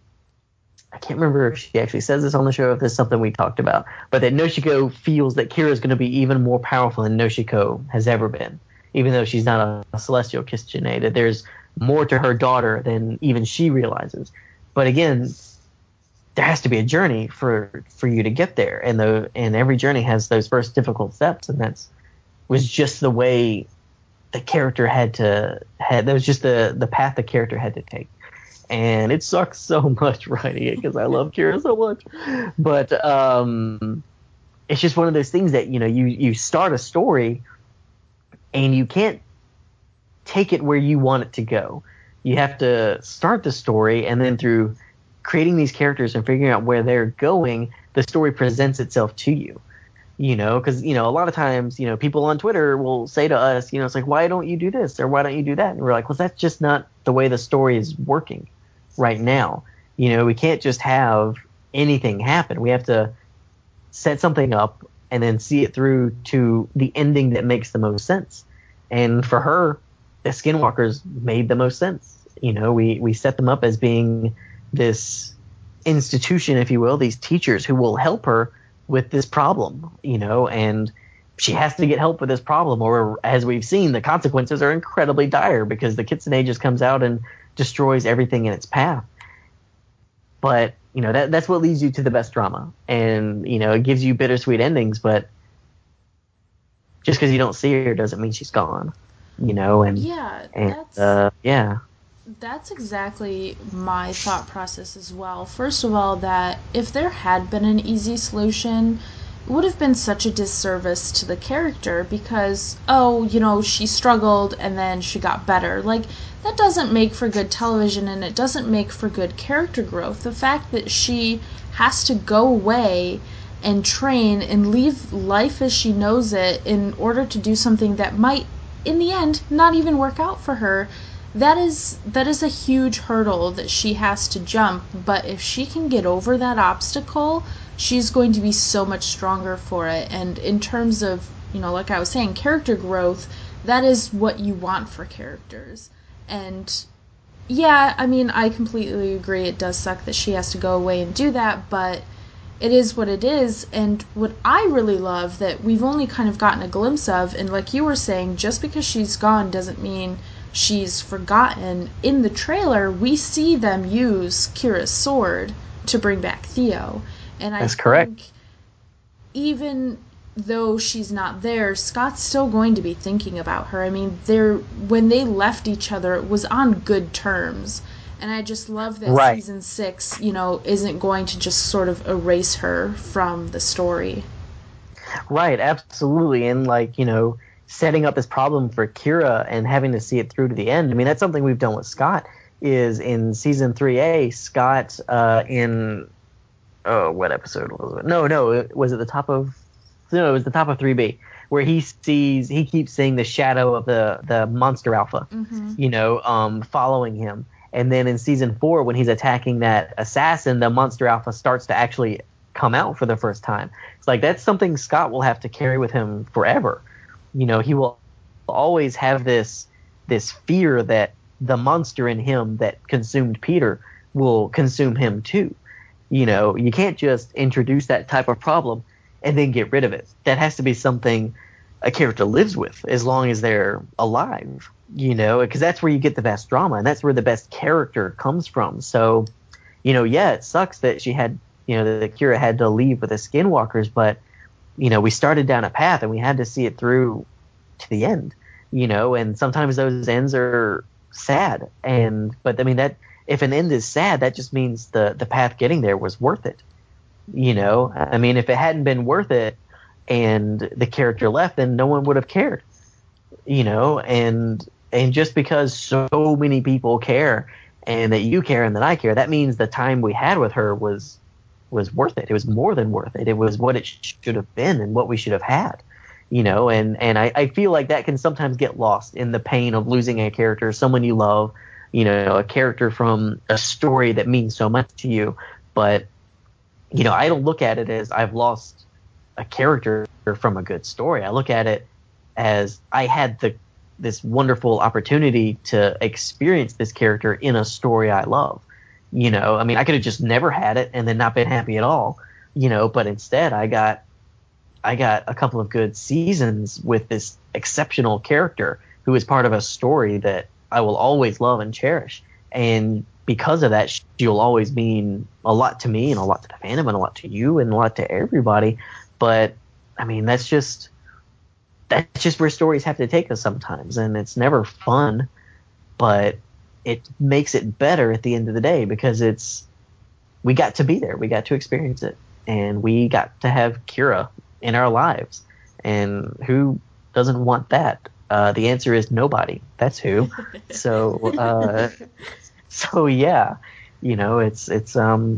I can't remember if she actually says this on the show, if this is something we talked about, but that Noshiko feels that Kira is going to be even more powerful than Noshiko has ever been, even though she's not a celestial Kitsune, that there's more to her daughter than even she realizes. But again, there has to be a journey for, for you to get there, and the and every journey has those first difficult steps, and that's was just the way the character had to had that was just the the path the character had to take. And it sucks so much writing it because I love Kira so much. But um, it's just one of those things that, you know, you, you start a story and you can't take it where you want it to go. You have to start the story, and then through creating these characters and figuring out where they're going, the story presents itself to you. You know, because, you know, a lot of times, you know, people on Twitter will say to us, you know, it's like, why don't you do this or why don't you do that? And we're like, well, that's just not the way the story is working right now. You know, we can't just have anything happen. We have to set something up and then see it through to the ending that makes the most sense. And for her, the Skinwalkers made the most sense. You know, we, we set them up as being this institution, if you will, these teachers who will help her with this problem, you know, and she has to get help with this problem, or as we've seen, the consequences are incredibly dire because the Kitsune just comes out and destroys everything in its path. But, you know, that that's what leads you to the best drama. And, you know, it gives you bittersweet endings, but just because you don't see her doesn't mean she's gone, you know, and, Yeah, and that's... uh, yeah. That's exactly my thought process as well. First of all, that if there had been an easy solution, it would have been such a disservice to the character because, oh, you know, she struggled and then she got better. Like, that doesn't make for good television and it doesn't make for good character growth. The fact that she has to go away and train and leave life as she knows it in order to do something that might, in the end, not even work out for her, That is that is a huge hurdle that she has to jump, but if she can get over that obstacle, she's going to be so much stronger for it. And in terms of, you know, like I was saying, character growth, that is what you want for characters. And yeah, I mean, I completely agree. It does suck that she has to go away and do that, but it is what it is. And what I really love that we've only kind of gotten a glimpse of, and like you were saying, just because she's gone doesn't mean she's forgotten. In the trailer, we see them use Kira's sword to bring back Theo. And I That's think correct. even though she's not there, Scott's still going to be thinking about her. I mean, they're when they left each other, it was on good terms. And I just love that Right. season six, you know, isn't going to just sort of erase her from the story. Right, absolutely. And, like, you know, setting up this problem for Kira and having to see it through to the end. I mean, that's something we've done with Scott, is in season three A, Scott uh, in, oh, what episode was it? No, no, it was at the top of, no, it was the top of three B, where he sees, he keeps seeing the shadow of the, the monster alpha, Mm-hmm. you know, um, following him. And then in season four, when he's attacking that assassin, the monster alpha starts to actually come out for the first time. It's like, that's something Scott will have to carry with him forever. You know, he will always have this this fear that the monster in him that consumed Peter will consume him too. You know, you can't just introduce that type of problem and then get rid of it. That has to be something a character lives with as long as they're alive, you know, because that's where you get the best drama and that's where the best character comes from. So, you know, yeah, it sucks that she had, you know, that Kira had to leave with the Skinwalkers, but you know, we started down a path and we had to see it through to the end, you know, and sometimes those ends are sad. And, but I mean, that if an end is sad, that just means the, the path getting there was worth it. You know, I mean, if it hadn't been worth it and the character left, then no one would have cared, you know, and, and just because so many people care and that you care and that I care, that means the time we had with her was was worth it. It was more than worth it. It was what it should have been and what we should have had, you know, and, and I, I feel like that can sometimes get lost in the pain of losing a character, someone you love, you know, a character from a story that means so much to you. But, you know, I don't look at it as I've lost a character from a good story. I look at it as I had the this wonderful opportunity to experience this character in a story I love. You know, I mean, I could have just never had it and then not been happy at all, you know, but instead I got I got a couple of good seasons with this exceptional character who is part of a story that I will always love and cherish. And because of that, she'll always mean a lot to me and a lot to the fandom and a lot to you and a lot to everybody. But I mean, that's just that's just where stories have to take us sometimes, and it's never fun, but it makes it better at the end of the day because it's we got to be there, we got to experience it, and we got to have Kira in our lives. And who doesn't want that? Uh, the answer is nobody. That's who. so, uh, so yeah, you know, it's it's um,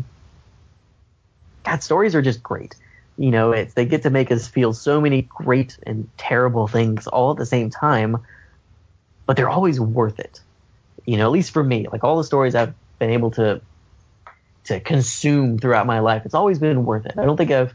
God, stories are just great. You know, it's they get to make us feel so many great and terrible things all at the same time, but they're always worth it. You know, at least for me, like all the stories I've been able to to consume throughout my life, it's always been worth it. I don't think I've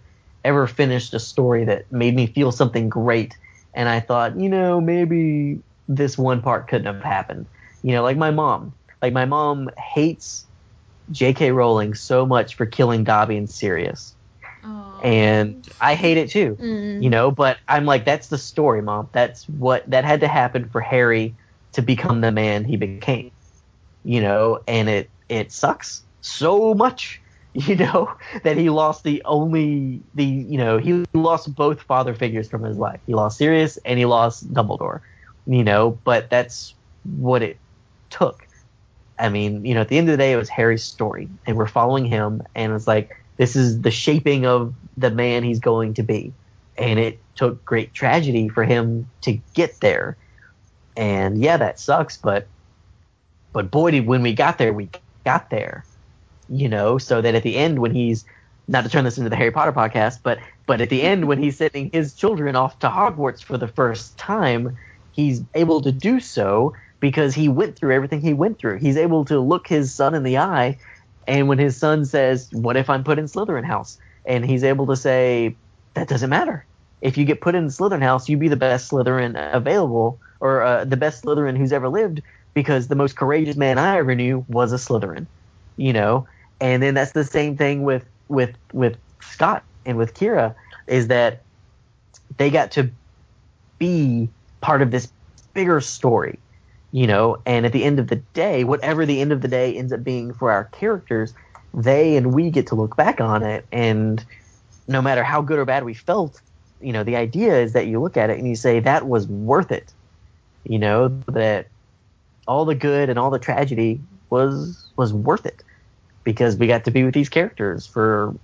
ever finished a story that made me feel something great, and I thought, you know, maybe this one part couldn't have happened. You know, like my mom. Like my mom hates J K. Rowling so much for killing Dobby and Sirius. Aw. And I hate it too. Mm. You know, but I'm like, that's the story, Mom. That's what that had to happen for Harry to become the man he became. You know, and it it sucks so much, you know, that he lost the only the you know, he lost both father figures from his life. He lost Sirius and he lost Dumbledore. You know, but that's what it took. I mean, you know, at the end of the day, it was Harry's story, and we're following him, and it's like, this is the shaping of the man he's going to be. And it took great tragedy for him to get there. And yeah, that sucks, but but boy, did when we got there, we got there. You know, so that at the end, when he's, not to turn this into the Harry Potter podcast, but but at the end, when he's sending his children off to Hogwarts for the first time, he's able to do so because he went through everything he went through. He's able to look his son in the eye, and when his son says, what if I'm put in Slytherin house? And he's able to say, that doesn't matter. If you get put in Slytherin house, you be the best Slytherin available, or uh, the best Slytherin who's ever lived, because the most courageous man I ever knew was a Slytherin, you know? And then that's the same thing with, with, with Scott and with Kira, is that they got to be part of this bigger story, you know? And at the end of the day, whatever the end of the day ends up being for our characters, they and we get to look back on it, and no matter how good or bad we felt, you know, the idea is that you look at it and you say, that was worth it. You know, that all the good and all the tragedy was was worth it, because we got to be with these characters for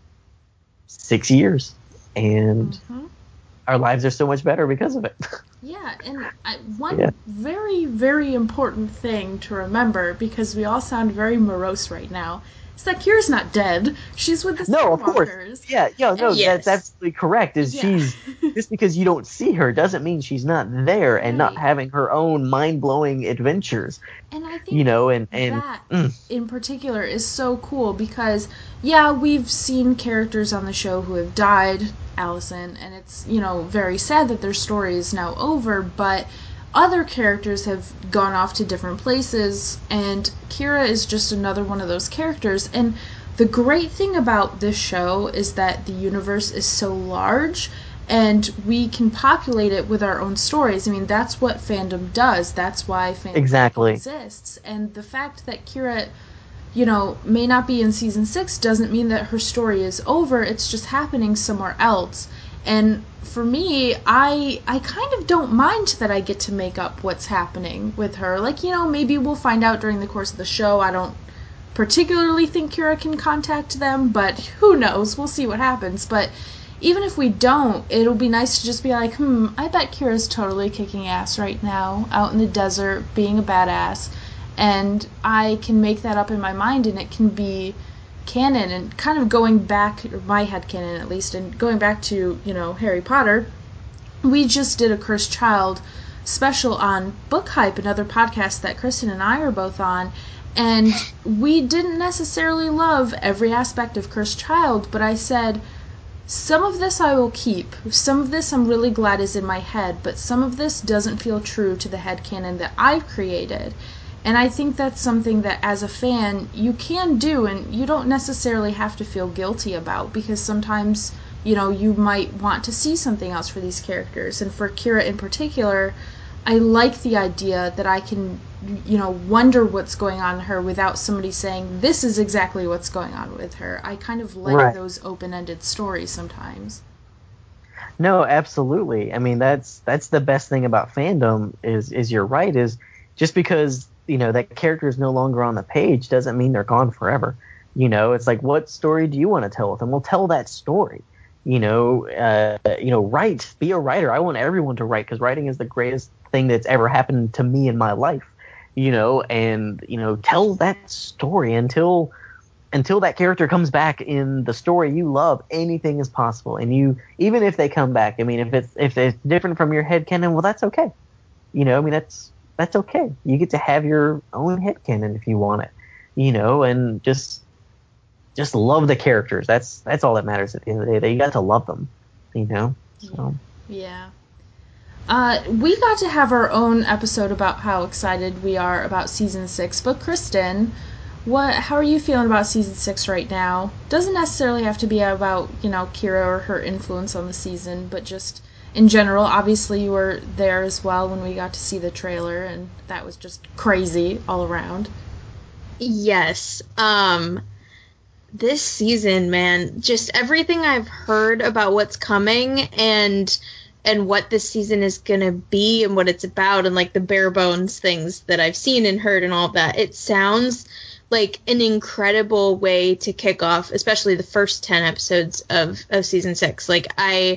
six years, and Mhm. our lives are so much better because of it. Yeah, and I, one Yeah. very, very important thing to remember, because we all sound very morose right now, is that Kira's not dead. She's with the No, of course. Skywalkers. Yeah, yeah, no, And- Yes. that's absolutely correct. Is Yeah. she's just because you don't see her doesn't mean she's not there and not Right. having her own mind-blowing adventures. And I think You know, and and that mm, in particular is so cool because, yeah, we've seen characters on the show who have died, Allison, and it's, you know, very sad that their story is now over, but other characters have gone off to different places, and Kira is just another one of those characters. And the great thing about this show is that the universe is so large, and we can populate it with our own stories. I mean, that's what fandom does. That's why fandom Exactly. exists. And the fact that Kira, you know, may not be in season six doesn't mean that her story is over. It's just happening somewhere else. And for me, I I kind of don't mind that I get to make up what's happening with her. Like, you know, maybe we'll find out during the course of the show. I don't particularly think Kira can contact them, but who knows? We'll see what happens. But even if we don't, it'll be nice to just be like, hmm, I bet Kira's totally kicking ass right now, out in the desert, being a badass. And I can make that up in my mind, and it can be canon. And kind of going back, or my head canon at least, and going back to, you know, Harry Potter, we just did a Cursed Child special on Book Hype, another podcast that Kristen and I are both on. And we didn't necessarily love every aspect of Cursed Child, but I said, some of this I will keep. Some of this I'm really glad is in my head, but some of this doesn't feel true to the headcanon that I've created. And I think that's something that as a fan you can do, and you don't necessarily have to feel guilty about, because sometimes, you know, you might want to see something else for these characters. And for Kira in particular, I like the idea that I can, you know, wonder what's going on in her without somebody saying, this is exactly what's going on with her. I kind of like Right. those open-ended stories sometimes. no, absolutely. I mean, that's that's the best thing about fandom is is you're right, is just because, you know, that character is no longer on the page doesn't mean they're gone forever. You know, it's like, what story do you want to tell with them? We'll tell that story. You know, uh, you know, write, be a writer. I want everyone to write, because writing is the greatest thing that's ever happened to me in my life. You know, and you know, tell that story until until that character comes back in the story you love. Anything is possible, and you, even if they come back, I mean, if it's if it's different from your headcanon, well, that's okay. You know, I mean, that's that's okay. You get to have your own headcanon if you want it. You know, and just just love the characters. That's that's all that matters at the end of the day. That you got to love them, you know. So yeah. Uh, we got to have our own episode about how excited we are about season six. But Kristen, what? How are you feeling about season six right now? Doesn't necessarily have to be about, you know, Kira or her influence on the season, but just in general. Obviously, you were there as well when we got to see the trailer, and that was just crazy all around. Yes. Um, this season, man, just everything I've heard about what's coming and and what this season is gonna be and what it's about and like the bare bones things that I've seen and heard and all of that. It sounds like an incredible way to kick off, especially the first ten episodes of, of season six. Like I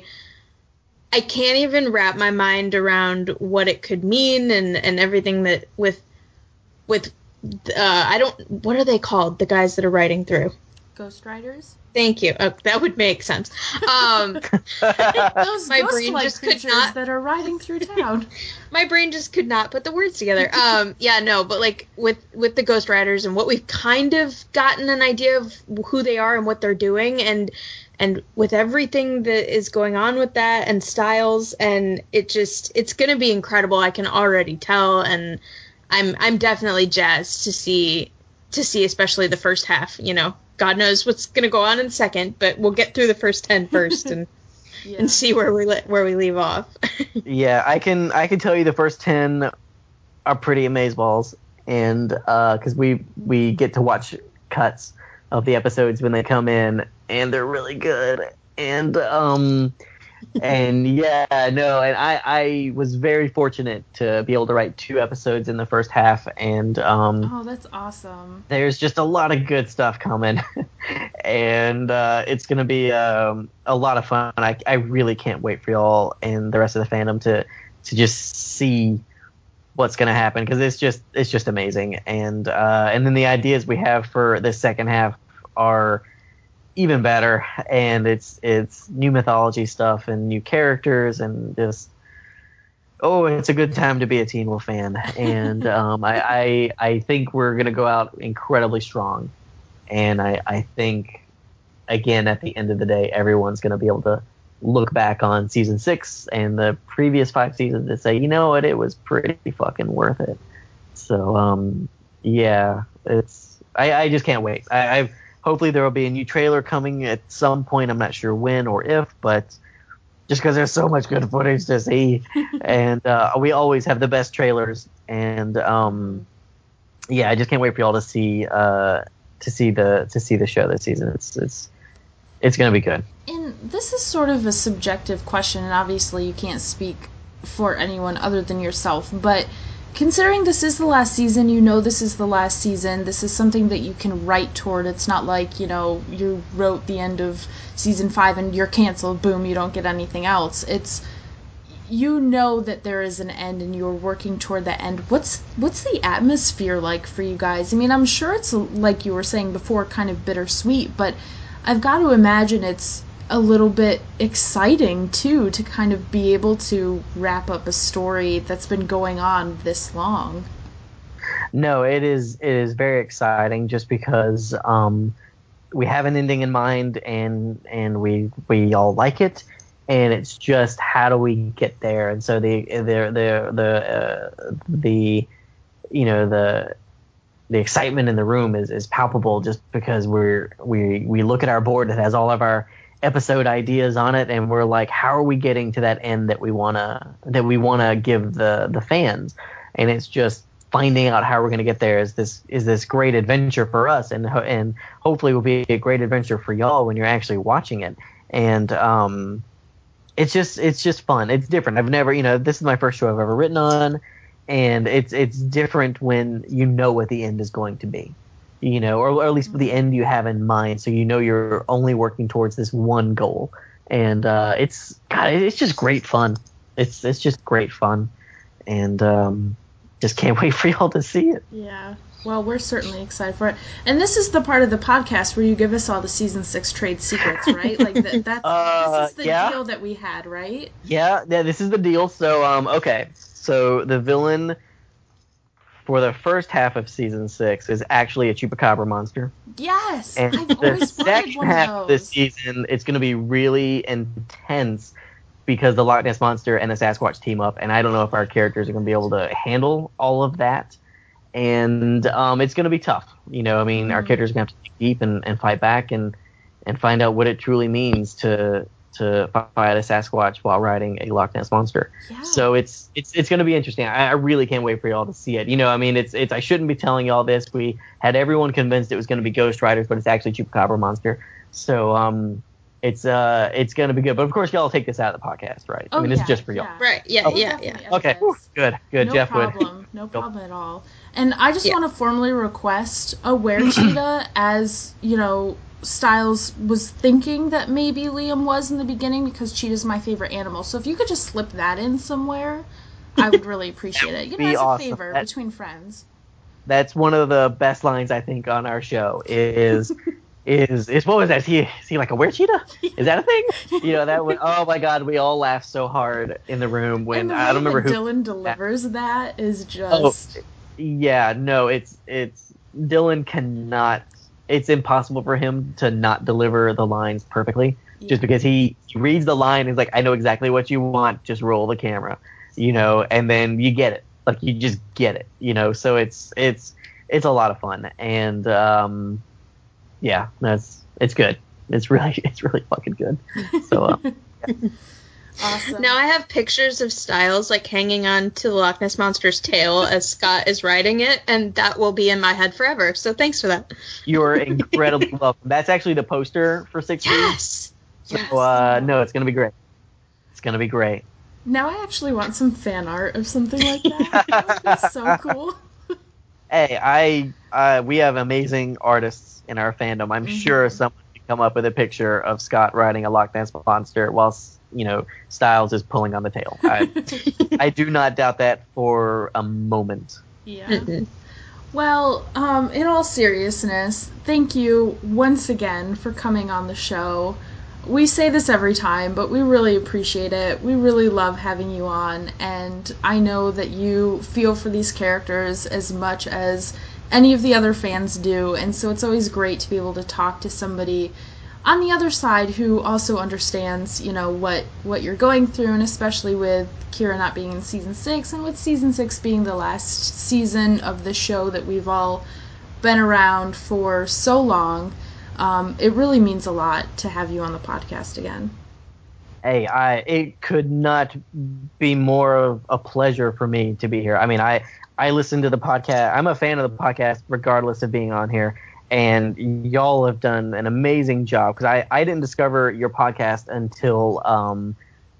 I can't even wrap my mind around what it could mean and, and everything that with with uh I don't what are they called? The guys that are writing through. Ghost Riders? Thank you. Oh, that would make sense. Um, Those my ghost-like brain just could creatures not. that are riding through town. My brain just could not put the words together. Um, yeah, no, but like with with the Ghost Riders and what we've kind of gotten an idea of who they are and what they're doing, and and with everything that is going on with that and Styles, and it just it's gonna be incredible. I can already tell, and I'm I'm definitely jazzed to see to see especially the first half. You know. God knows what's going to go on in a second, but we'll get through the first ten first and yeah. and see where we le- where we leave off. Yeah, I can I can tell you the first ten are pretty amazeballs, and because uh, we we get to watch cuts of the episodes when they come in, and they're really good. And um and yeah, no, and I I was very fortunate to be able to write two episodes in the first half, and um oh, that's awesome. There's just a lot of good stuff coming, and uh, it's gonna be um, a lot of fun. I I really can't wait for y'all and the rest of the fandom to to just see what's gonna happen, because it's just it's just amazing. And uh, and then the ideas we have for the second half are even better, and it's it's new mythology stuff and new characters, and just oh, it's a good time to be a Teen Wolf fan. And um, I, I I think we're gonna go out incredibly strong, and I I think again at the end of the day everyone's gonna be able to look back on season six and the previous five seasons and say, you know what, it was pretty fucking worth it. So um yeah, it's I, I just can't wait. I, I've hopefully there will be a new trailer coming at some point. I'm not sure when or if, but just because there's so much good footage to see, and uh, we always have the best trailers. And um, yeah, I just can't wait for y'all to see uh, to see the to see the show this season. It's it's it's gonna be good. And this is sort of a subjective question, and obviously you can't speak for anyone other than yourself, but considering this is the last season, you know this is the last season, this is something that you can write toward. It's not like, you know, you wrote the end of season five and you're canceled, boom, you don't get anything else. It's, you know that there is an end and you're working toward the end. What's what's the atmosphere like for you guys? I mean, I'm sure it's, like you were saying before, kind of bittersweet, but I've got to imagine it's a little bit exciting too, to kind of be able to wrap up a story that's been going on this long. No, it is it is very exciting, just because um, we have an ending in mind, and and we we all like it, and it's just how do we get there? And so the the the the uh, the you know the the excitement in the room is, is palpable, just because we're we we look at our board that has all of our episode ideas on it, and we're like, how are we getting to that end that we wanna that we wanna give the the fans? And it's just finding out how we're gonna get there is this is this great adventure for us, and and hopefully will be a great adventure for y'all when you're actually watching it. And um, it's just it's just fun. It's different. I've never, you know, this is my first show I've ever written on, and it's it's different when you know what the end is going to be. You know, or, or at least the end you have in mind, so you know you're only working towards this one goal. And uh, it's God, it's just great fun. It's it's just great fun, and um, just can't wait for y'all to see it. Yeah, well, we're certainly excited for it. And this is the part of the podcast where you give us all the season six trade secrets, right? Like that. That's uh, this is the yeah. deal that we had, right? Yeah, yeah. This is the deal. So um, okay. So the villain for the first half of season six is actually a chupacabra monster. Yes, And I've the always wanted second one half of of the those. season, it's going to be really intense because the Loch Ness Monster and the Sasquatch team up, and I don't know if our characters are going to be able to handle all of that. And um, it's going to be tough. You know, I mean, mm. our characters are going to have to dig deep and, and fight back and, and find out what it truly means to to fight a Sasquatch while riding a Loch Ness Monster. Yeah. So it's it's it's going to be interesting. I, I really can't wait for y'all to see it. You know, I mean, it's it's I shouldn't be telling y'all this. We had everyone convinced it was going to be Ghost Riders, but it's actually Chupacabra Monster. So um, it's uh it's going to be good. But of course, y'all take this out of the podcast, right? Oh, I mean, this yeah, is just for y'all. yeah. Right. Yeah. Oh, Yeah. Yeah. Okay. Whew, good. Good. No Jeff problem. would. No problem at all. And I just Yeah. want to formally request a were-cheetah, as, you know, Styles was thinking that maybe Liam was in the beginning, because cheetah's my favorite animal. So if you could just slip that in somewhere, I would really appreciate it. You know, be as a awesome. favor That- between friends. That's one of the best lines I think on our show is is is what was that? Is he is he like a were-cheetah? Is that a thing? You know that was, oh my god, we all laughed so hard in the room when And the I don't way remember that who. Dylan delivers that is Oh, just... yeah, no, it's it's Dylan cannot. It's impossible for him to not deliver the lines perfectly, Yeah. just because he, he reads the line and is like, I know exactly what you want. Just roll the camera, you know, and then you get it. Like you just get it, you know. So it's it's it's a lot of fun, and um, yeah, that's it's good. It's really it's really fucking good. So uh, yeah. Awesome. Now I have pictures of Styles like hanging on to the Loch Ness Monster's tail as Scott is riding it, and that will be in my head forever. So thanks for that. You're incredibly welcome. That's actually the poster for sixteen. Yes. So Yes. uh, no, it's gonna be great. It's gonna be great. Now I actually want some fan art of something like that. That would be so cool. Hey, I uh, we have amazing artists in our fandom. I'm Mhm. sure someone can come up with a picture of Scott riding a Loch Ness Monster whilst, you know, Styles is pulling on the tail. I, I do not doubt that for a moment. Yeah. Mm-mm. Well, um, in all seriousness, thank you once again for coming on the show. We say this every time, but we really appreciate it. We really love having you on, and I know that you feel for these characters as much as any of the other fans do, and so it's always great to be able to talk to somebody on the other side who also understands, you know, what, what you're going through, and especially with Kira not being in season six, and with season six being the last season of the show that we've all been around for so long. Um, it really means a lot to have you on the podcast again. Hey, I it could not be more of a pleasure for me to be here. I mean, I I listen to the podcast. I'm a fan of the podcast regardless of being on here. And y'all have done an amazing job, because I, I didn't discover your podcast until um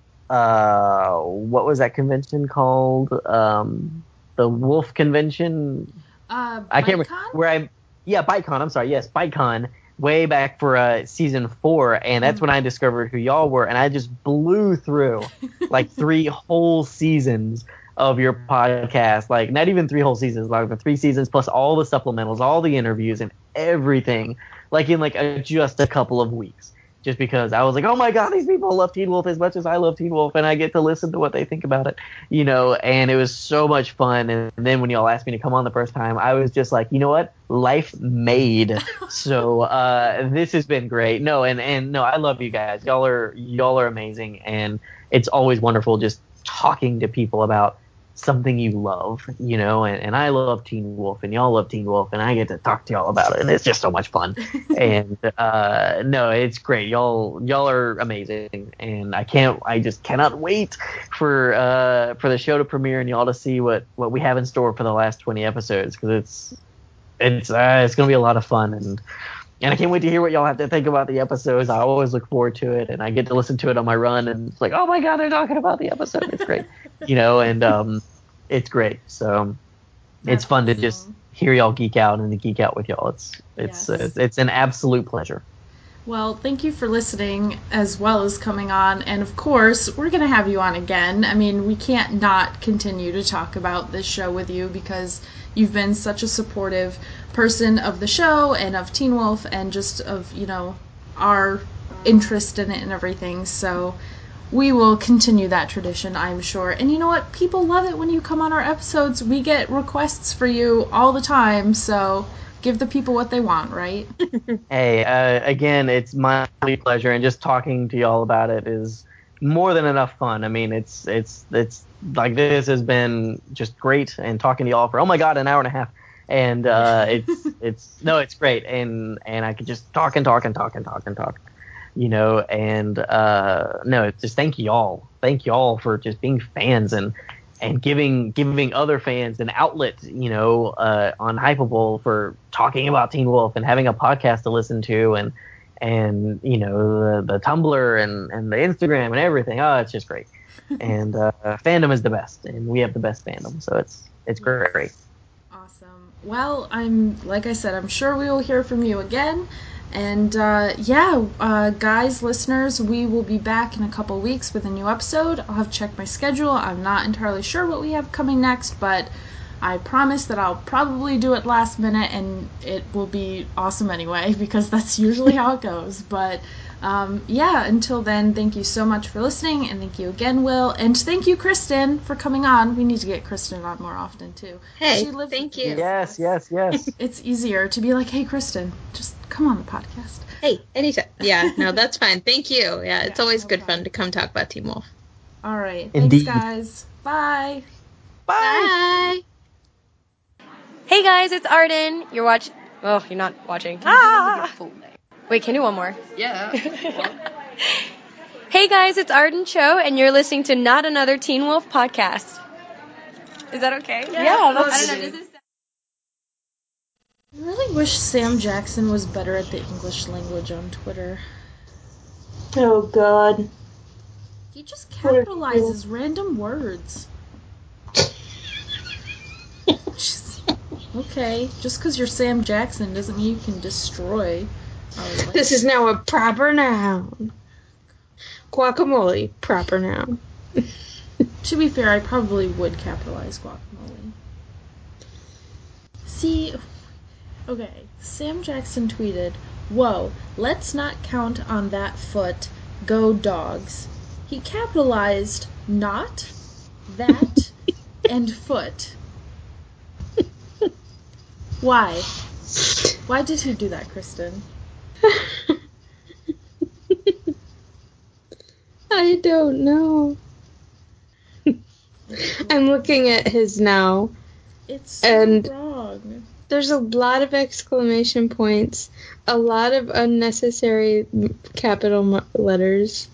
uh what was that convention called, um the Wolf Convention. Uh, I can't remember BiteCon? where I yeah BiteCon. I'm sorry, yes, BiteCon, way back for uh, season four, and that's Mm. when I discovered who y'all were, and I just blew through like three whole seasons of your podcast, like not even three whole seasons, like three seasons plus all the supplementals, all the interviews, and everything, like in like a, just a couple of weeks. Just because I was like, oh my god, these people love Teen Wolf as much as I love Teen Wolf, and I get to listen to what they think about it, you know. And it was so much fun. And then when y'all asked me to come on the first time, I was just like, you know what, life made. So uh, this has been great. No, and and no, I love you guys. Y'all are y'all are amazing, and it's always wonderful just talking to people about something you love, you know, and, and I love Teen Wolf, and y'all love Teen Wolf, and I get to talk to y'all about it, and it's just so much fun. And uh, no, it's great. Y'all y'all are amazing, and I can't, I just cannot wait for uh, for the show to premiere and y'all to see what, what we have in store for the last twenty episodes, because it's it's uh, it's gonna be a lot of fun, and and I can't wait to hear what y'all have to think about the episodes. I always look forward to it, and I get to listen to it on my run, and it's like, oh my god, they're talking about the episode. It's great, you know, and um, it's great. So That's it's fun to awesome. just hear y'all geek out and to geek out with y'all. It's it's Yes. it's, it's an absolute pleasure. Well, thank you for listening as well as coming on. And of course, we're going to have you on again. I mean, we can't not continue to talk about this show with you, because you've been such a supportive person of the show and of Teen Wolf and just of, you know, our interest in it and everything. So we will continue that tradition, I'm sure. And you know what? People love it when you come on our episodes. We get requests for you all the time, so give the people what they want, right? Hey, uh, again, it's my pleasure, and just talking to y'all about it is more than enough fun. I mean, it's it's it's like this has been just great, and talking to y'all for oh my god, an hour and a half, and uh, it's it's no, it's great, and and I could just talk and talk and talk and talk and talk. You know, and uh, no, it's just thank y'all, thank y'all for just being fans and and giving giving other fans an outlet, you know, uh, on Hypable for talking about Teen Wolf and having a podcast to listen to, and and you know the, the Tumblr and and the Instagram and everything. Oh, it's just great, and uh, fandom is the best, and we have the best fandom, so it's it's great. Awesome. Well, I'm like I said, I'm sure we will hear from you again. And uh, yeah, uh, guys, listeners, we will be back in a couple weeks with a new episode. I'll have to check my schedule. I'm not entirely sure what we have coming next, but I promise that I'll probably do it last minute, and it will be awesome anyway, because that's usually how it goes. But um, yeah, until then, thank you so much for listening, and thank you again, Will, and thank you, Kristen, for coming on. We need to get Kristen on more often, too. Hey, She lives thank with you. us. Yes, yes, yes. It's easier to be like, hey, Kristen, just come on the podcast. Hey, anytime. Yeah, no, that's fine. Thank you. Yeah, it's Yeah, always no good problem. fun to come talk about Teen Wolf. All right. Indeed. Thanks, guys. Bye. Bye. Bye. Hey guys, it's Arden. You're watching. Oh, you're not watching. Can you do one with your full name? Wait, can you do one more? Yeah. Hey guys, it's Arden Cho, and you're listening to Not Another Teen Wolf podcast. Is that okay? Yeah, that's I don't know. Does this I really wish Sam Jackson was better at the English language on Twitter. Oh, God. He just capitalizes random words. Just- okay, just because you're Sam Jackson doesn't mean you can destroy our language. This is now a proper noun. Guacamole, proper noun. To be fair, I probably would capitalize guacamole. See, okay, Sam Jackson tweeted, "Whoa, let's not count on that foot. Go Dogs." He capitalized not, that, and foot. Why? Why did he do that, Kristen? I don't know. I'm looking at his now. It's so And- wrong. There's a lot of exclamation points, a lot of unnecessary capital mo- letters.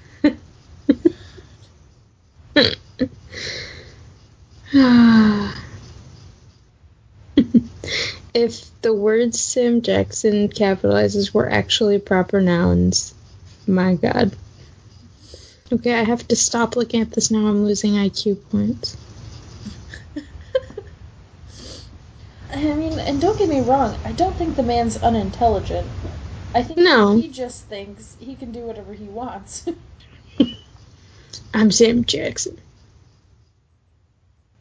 If the words Sam Jackson capitalizes were actually proper nouns, my God. Okay, I have to stop looking at this now. I'm losing I Q points. I mean, and don't get me wrong, I don't think the man's unintelligent. I think No. he just thinks he can do whatever he wants. I'm Sam Jackson.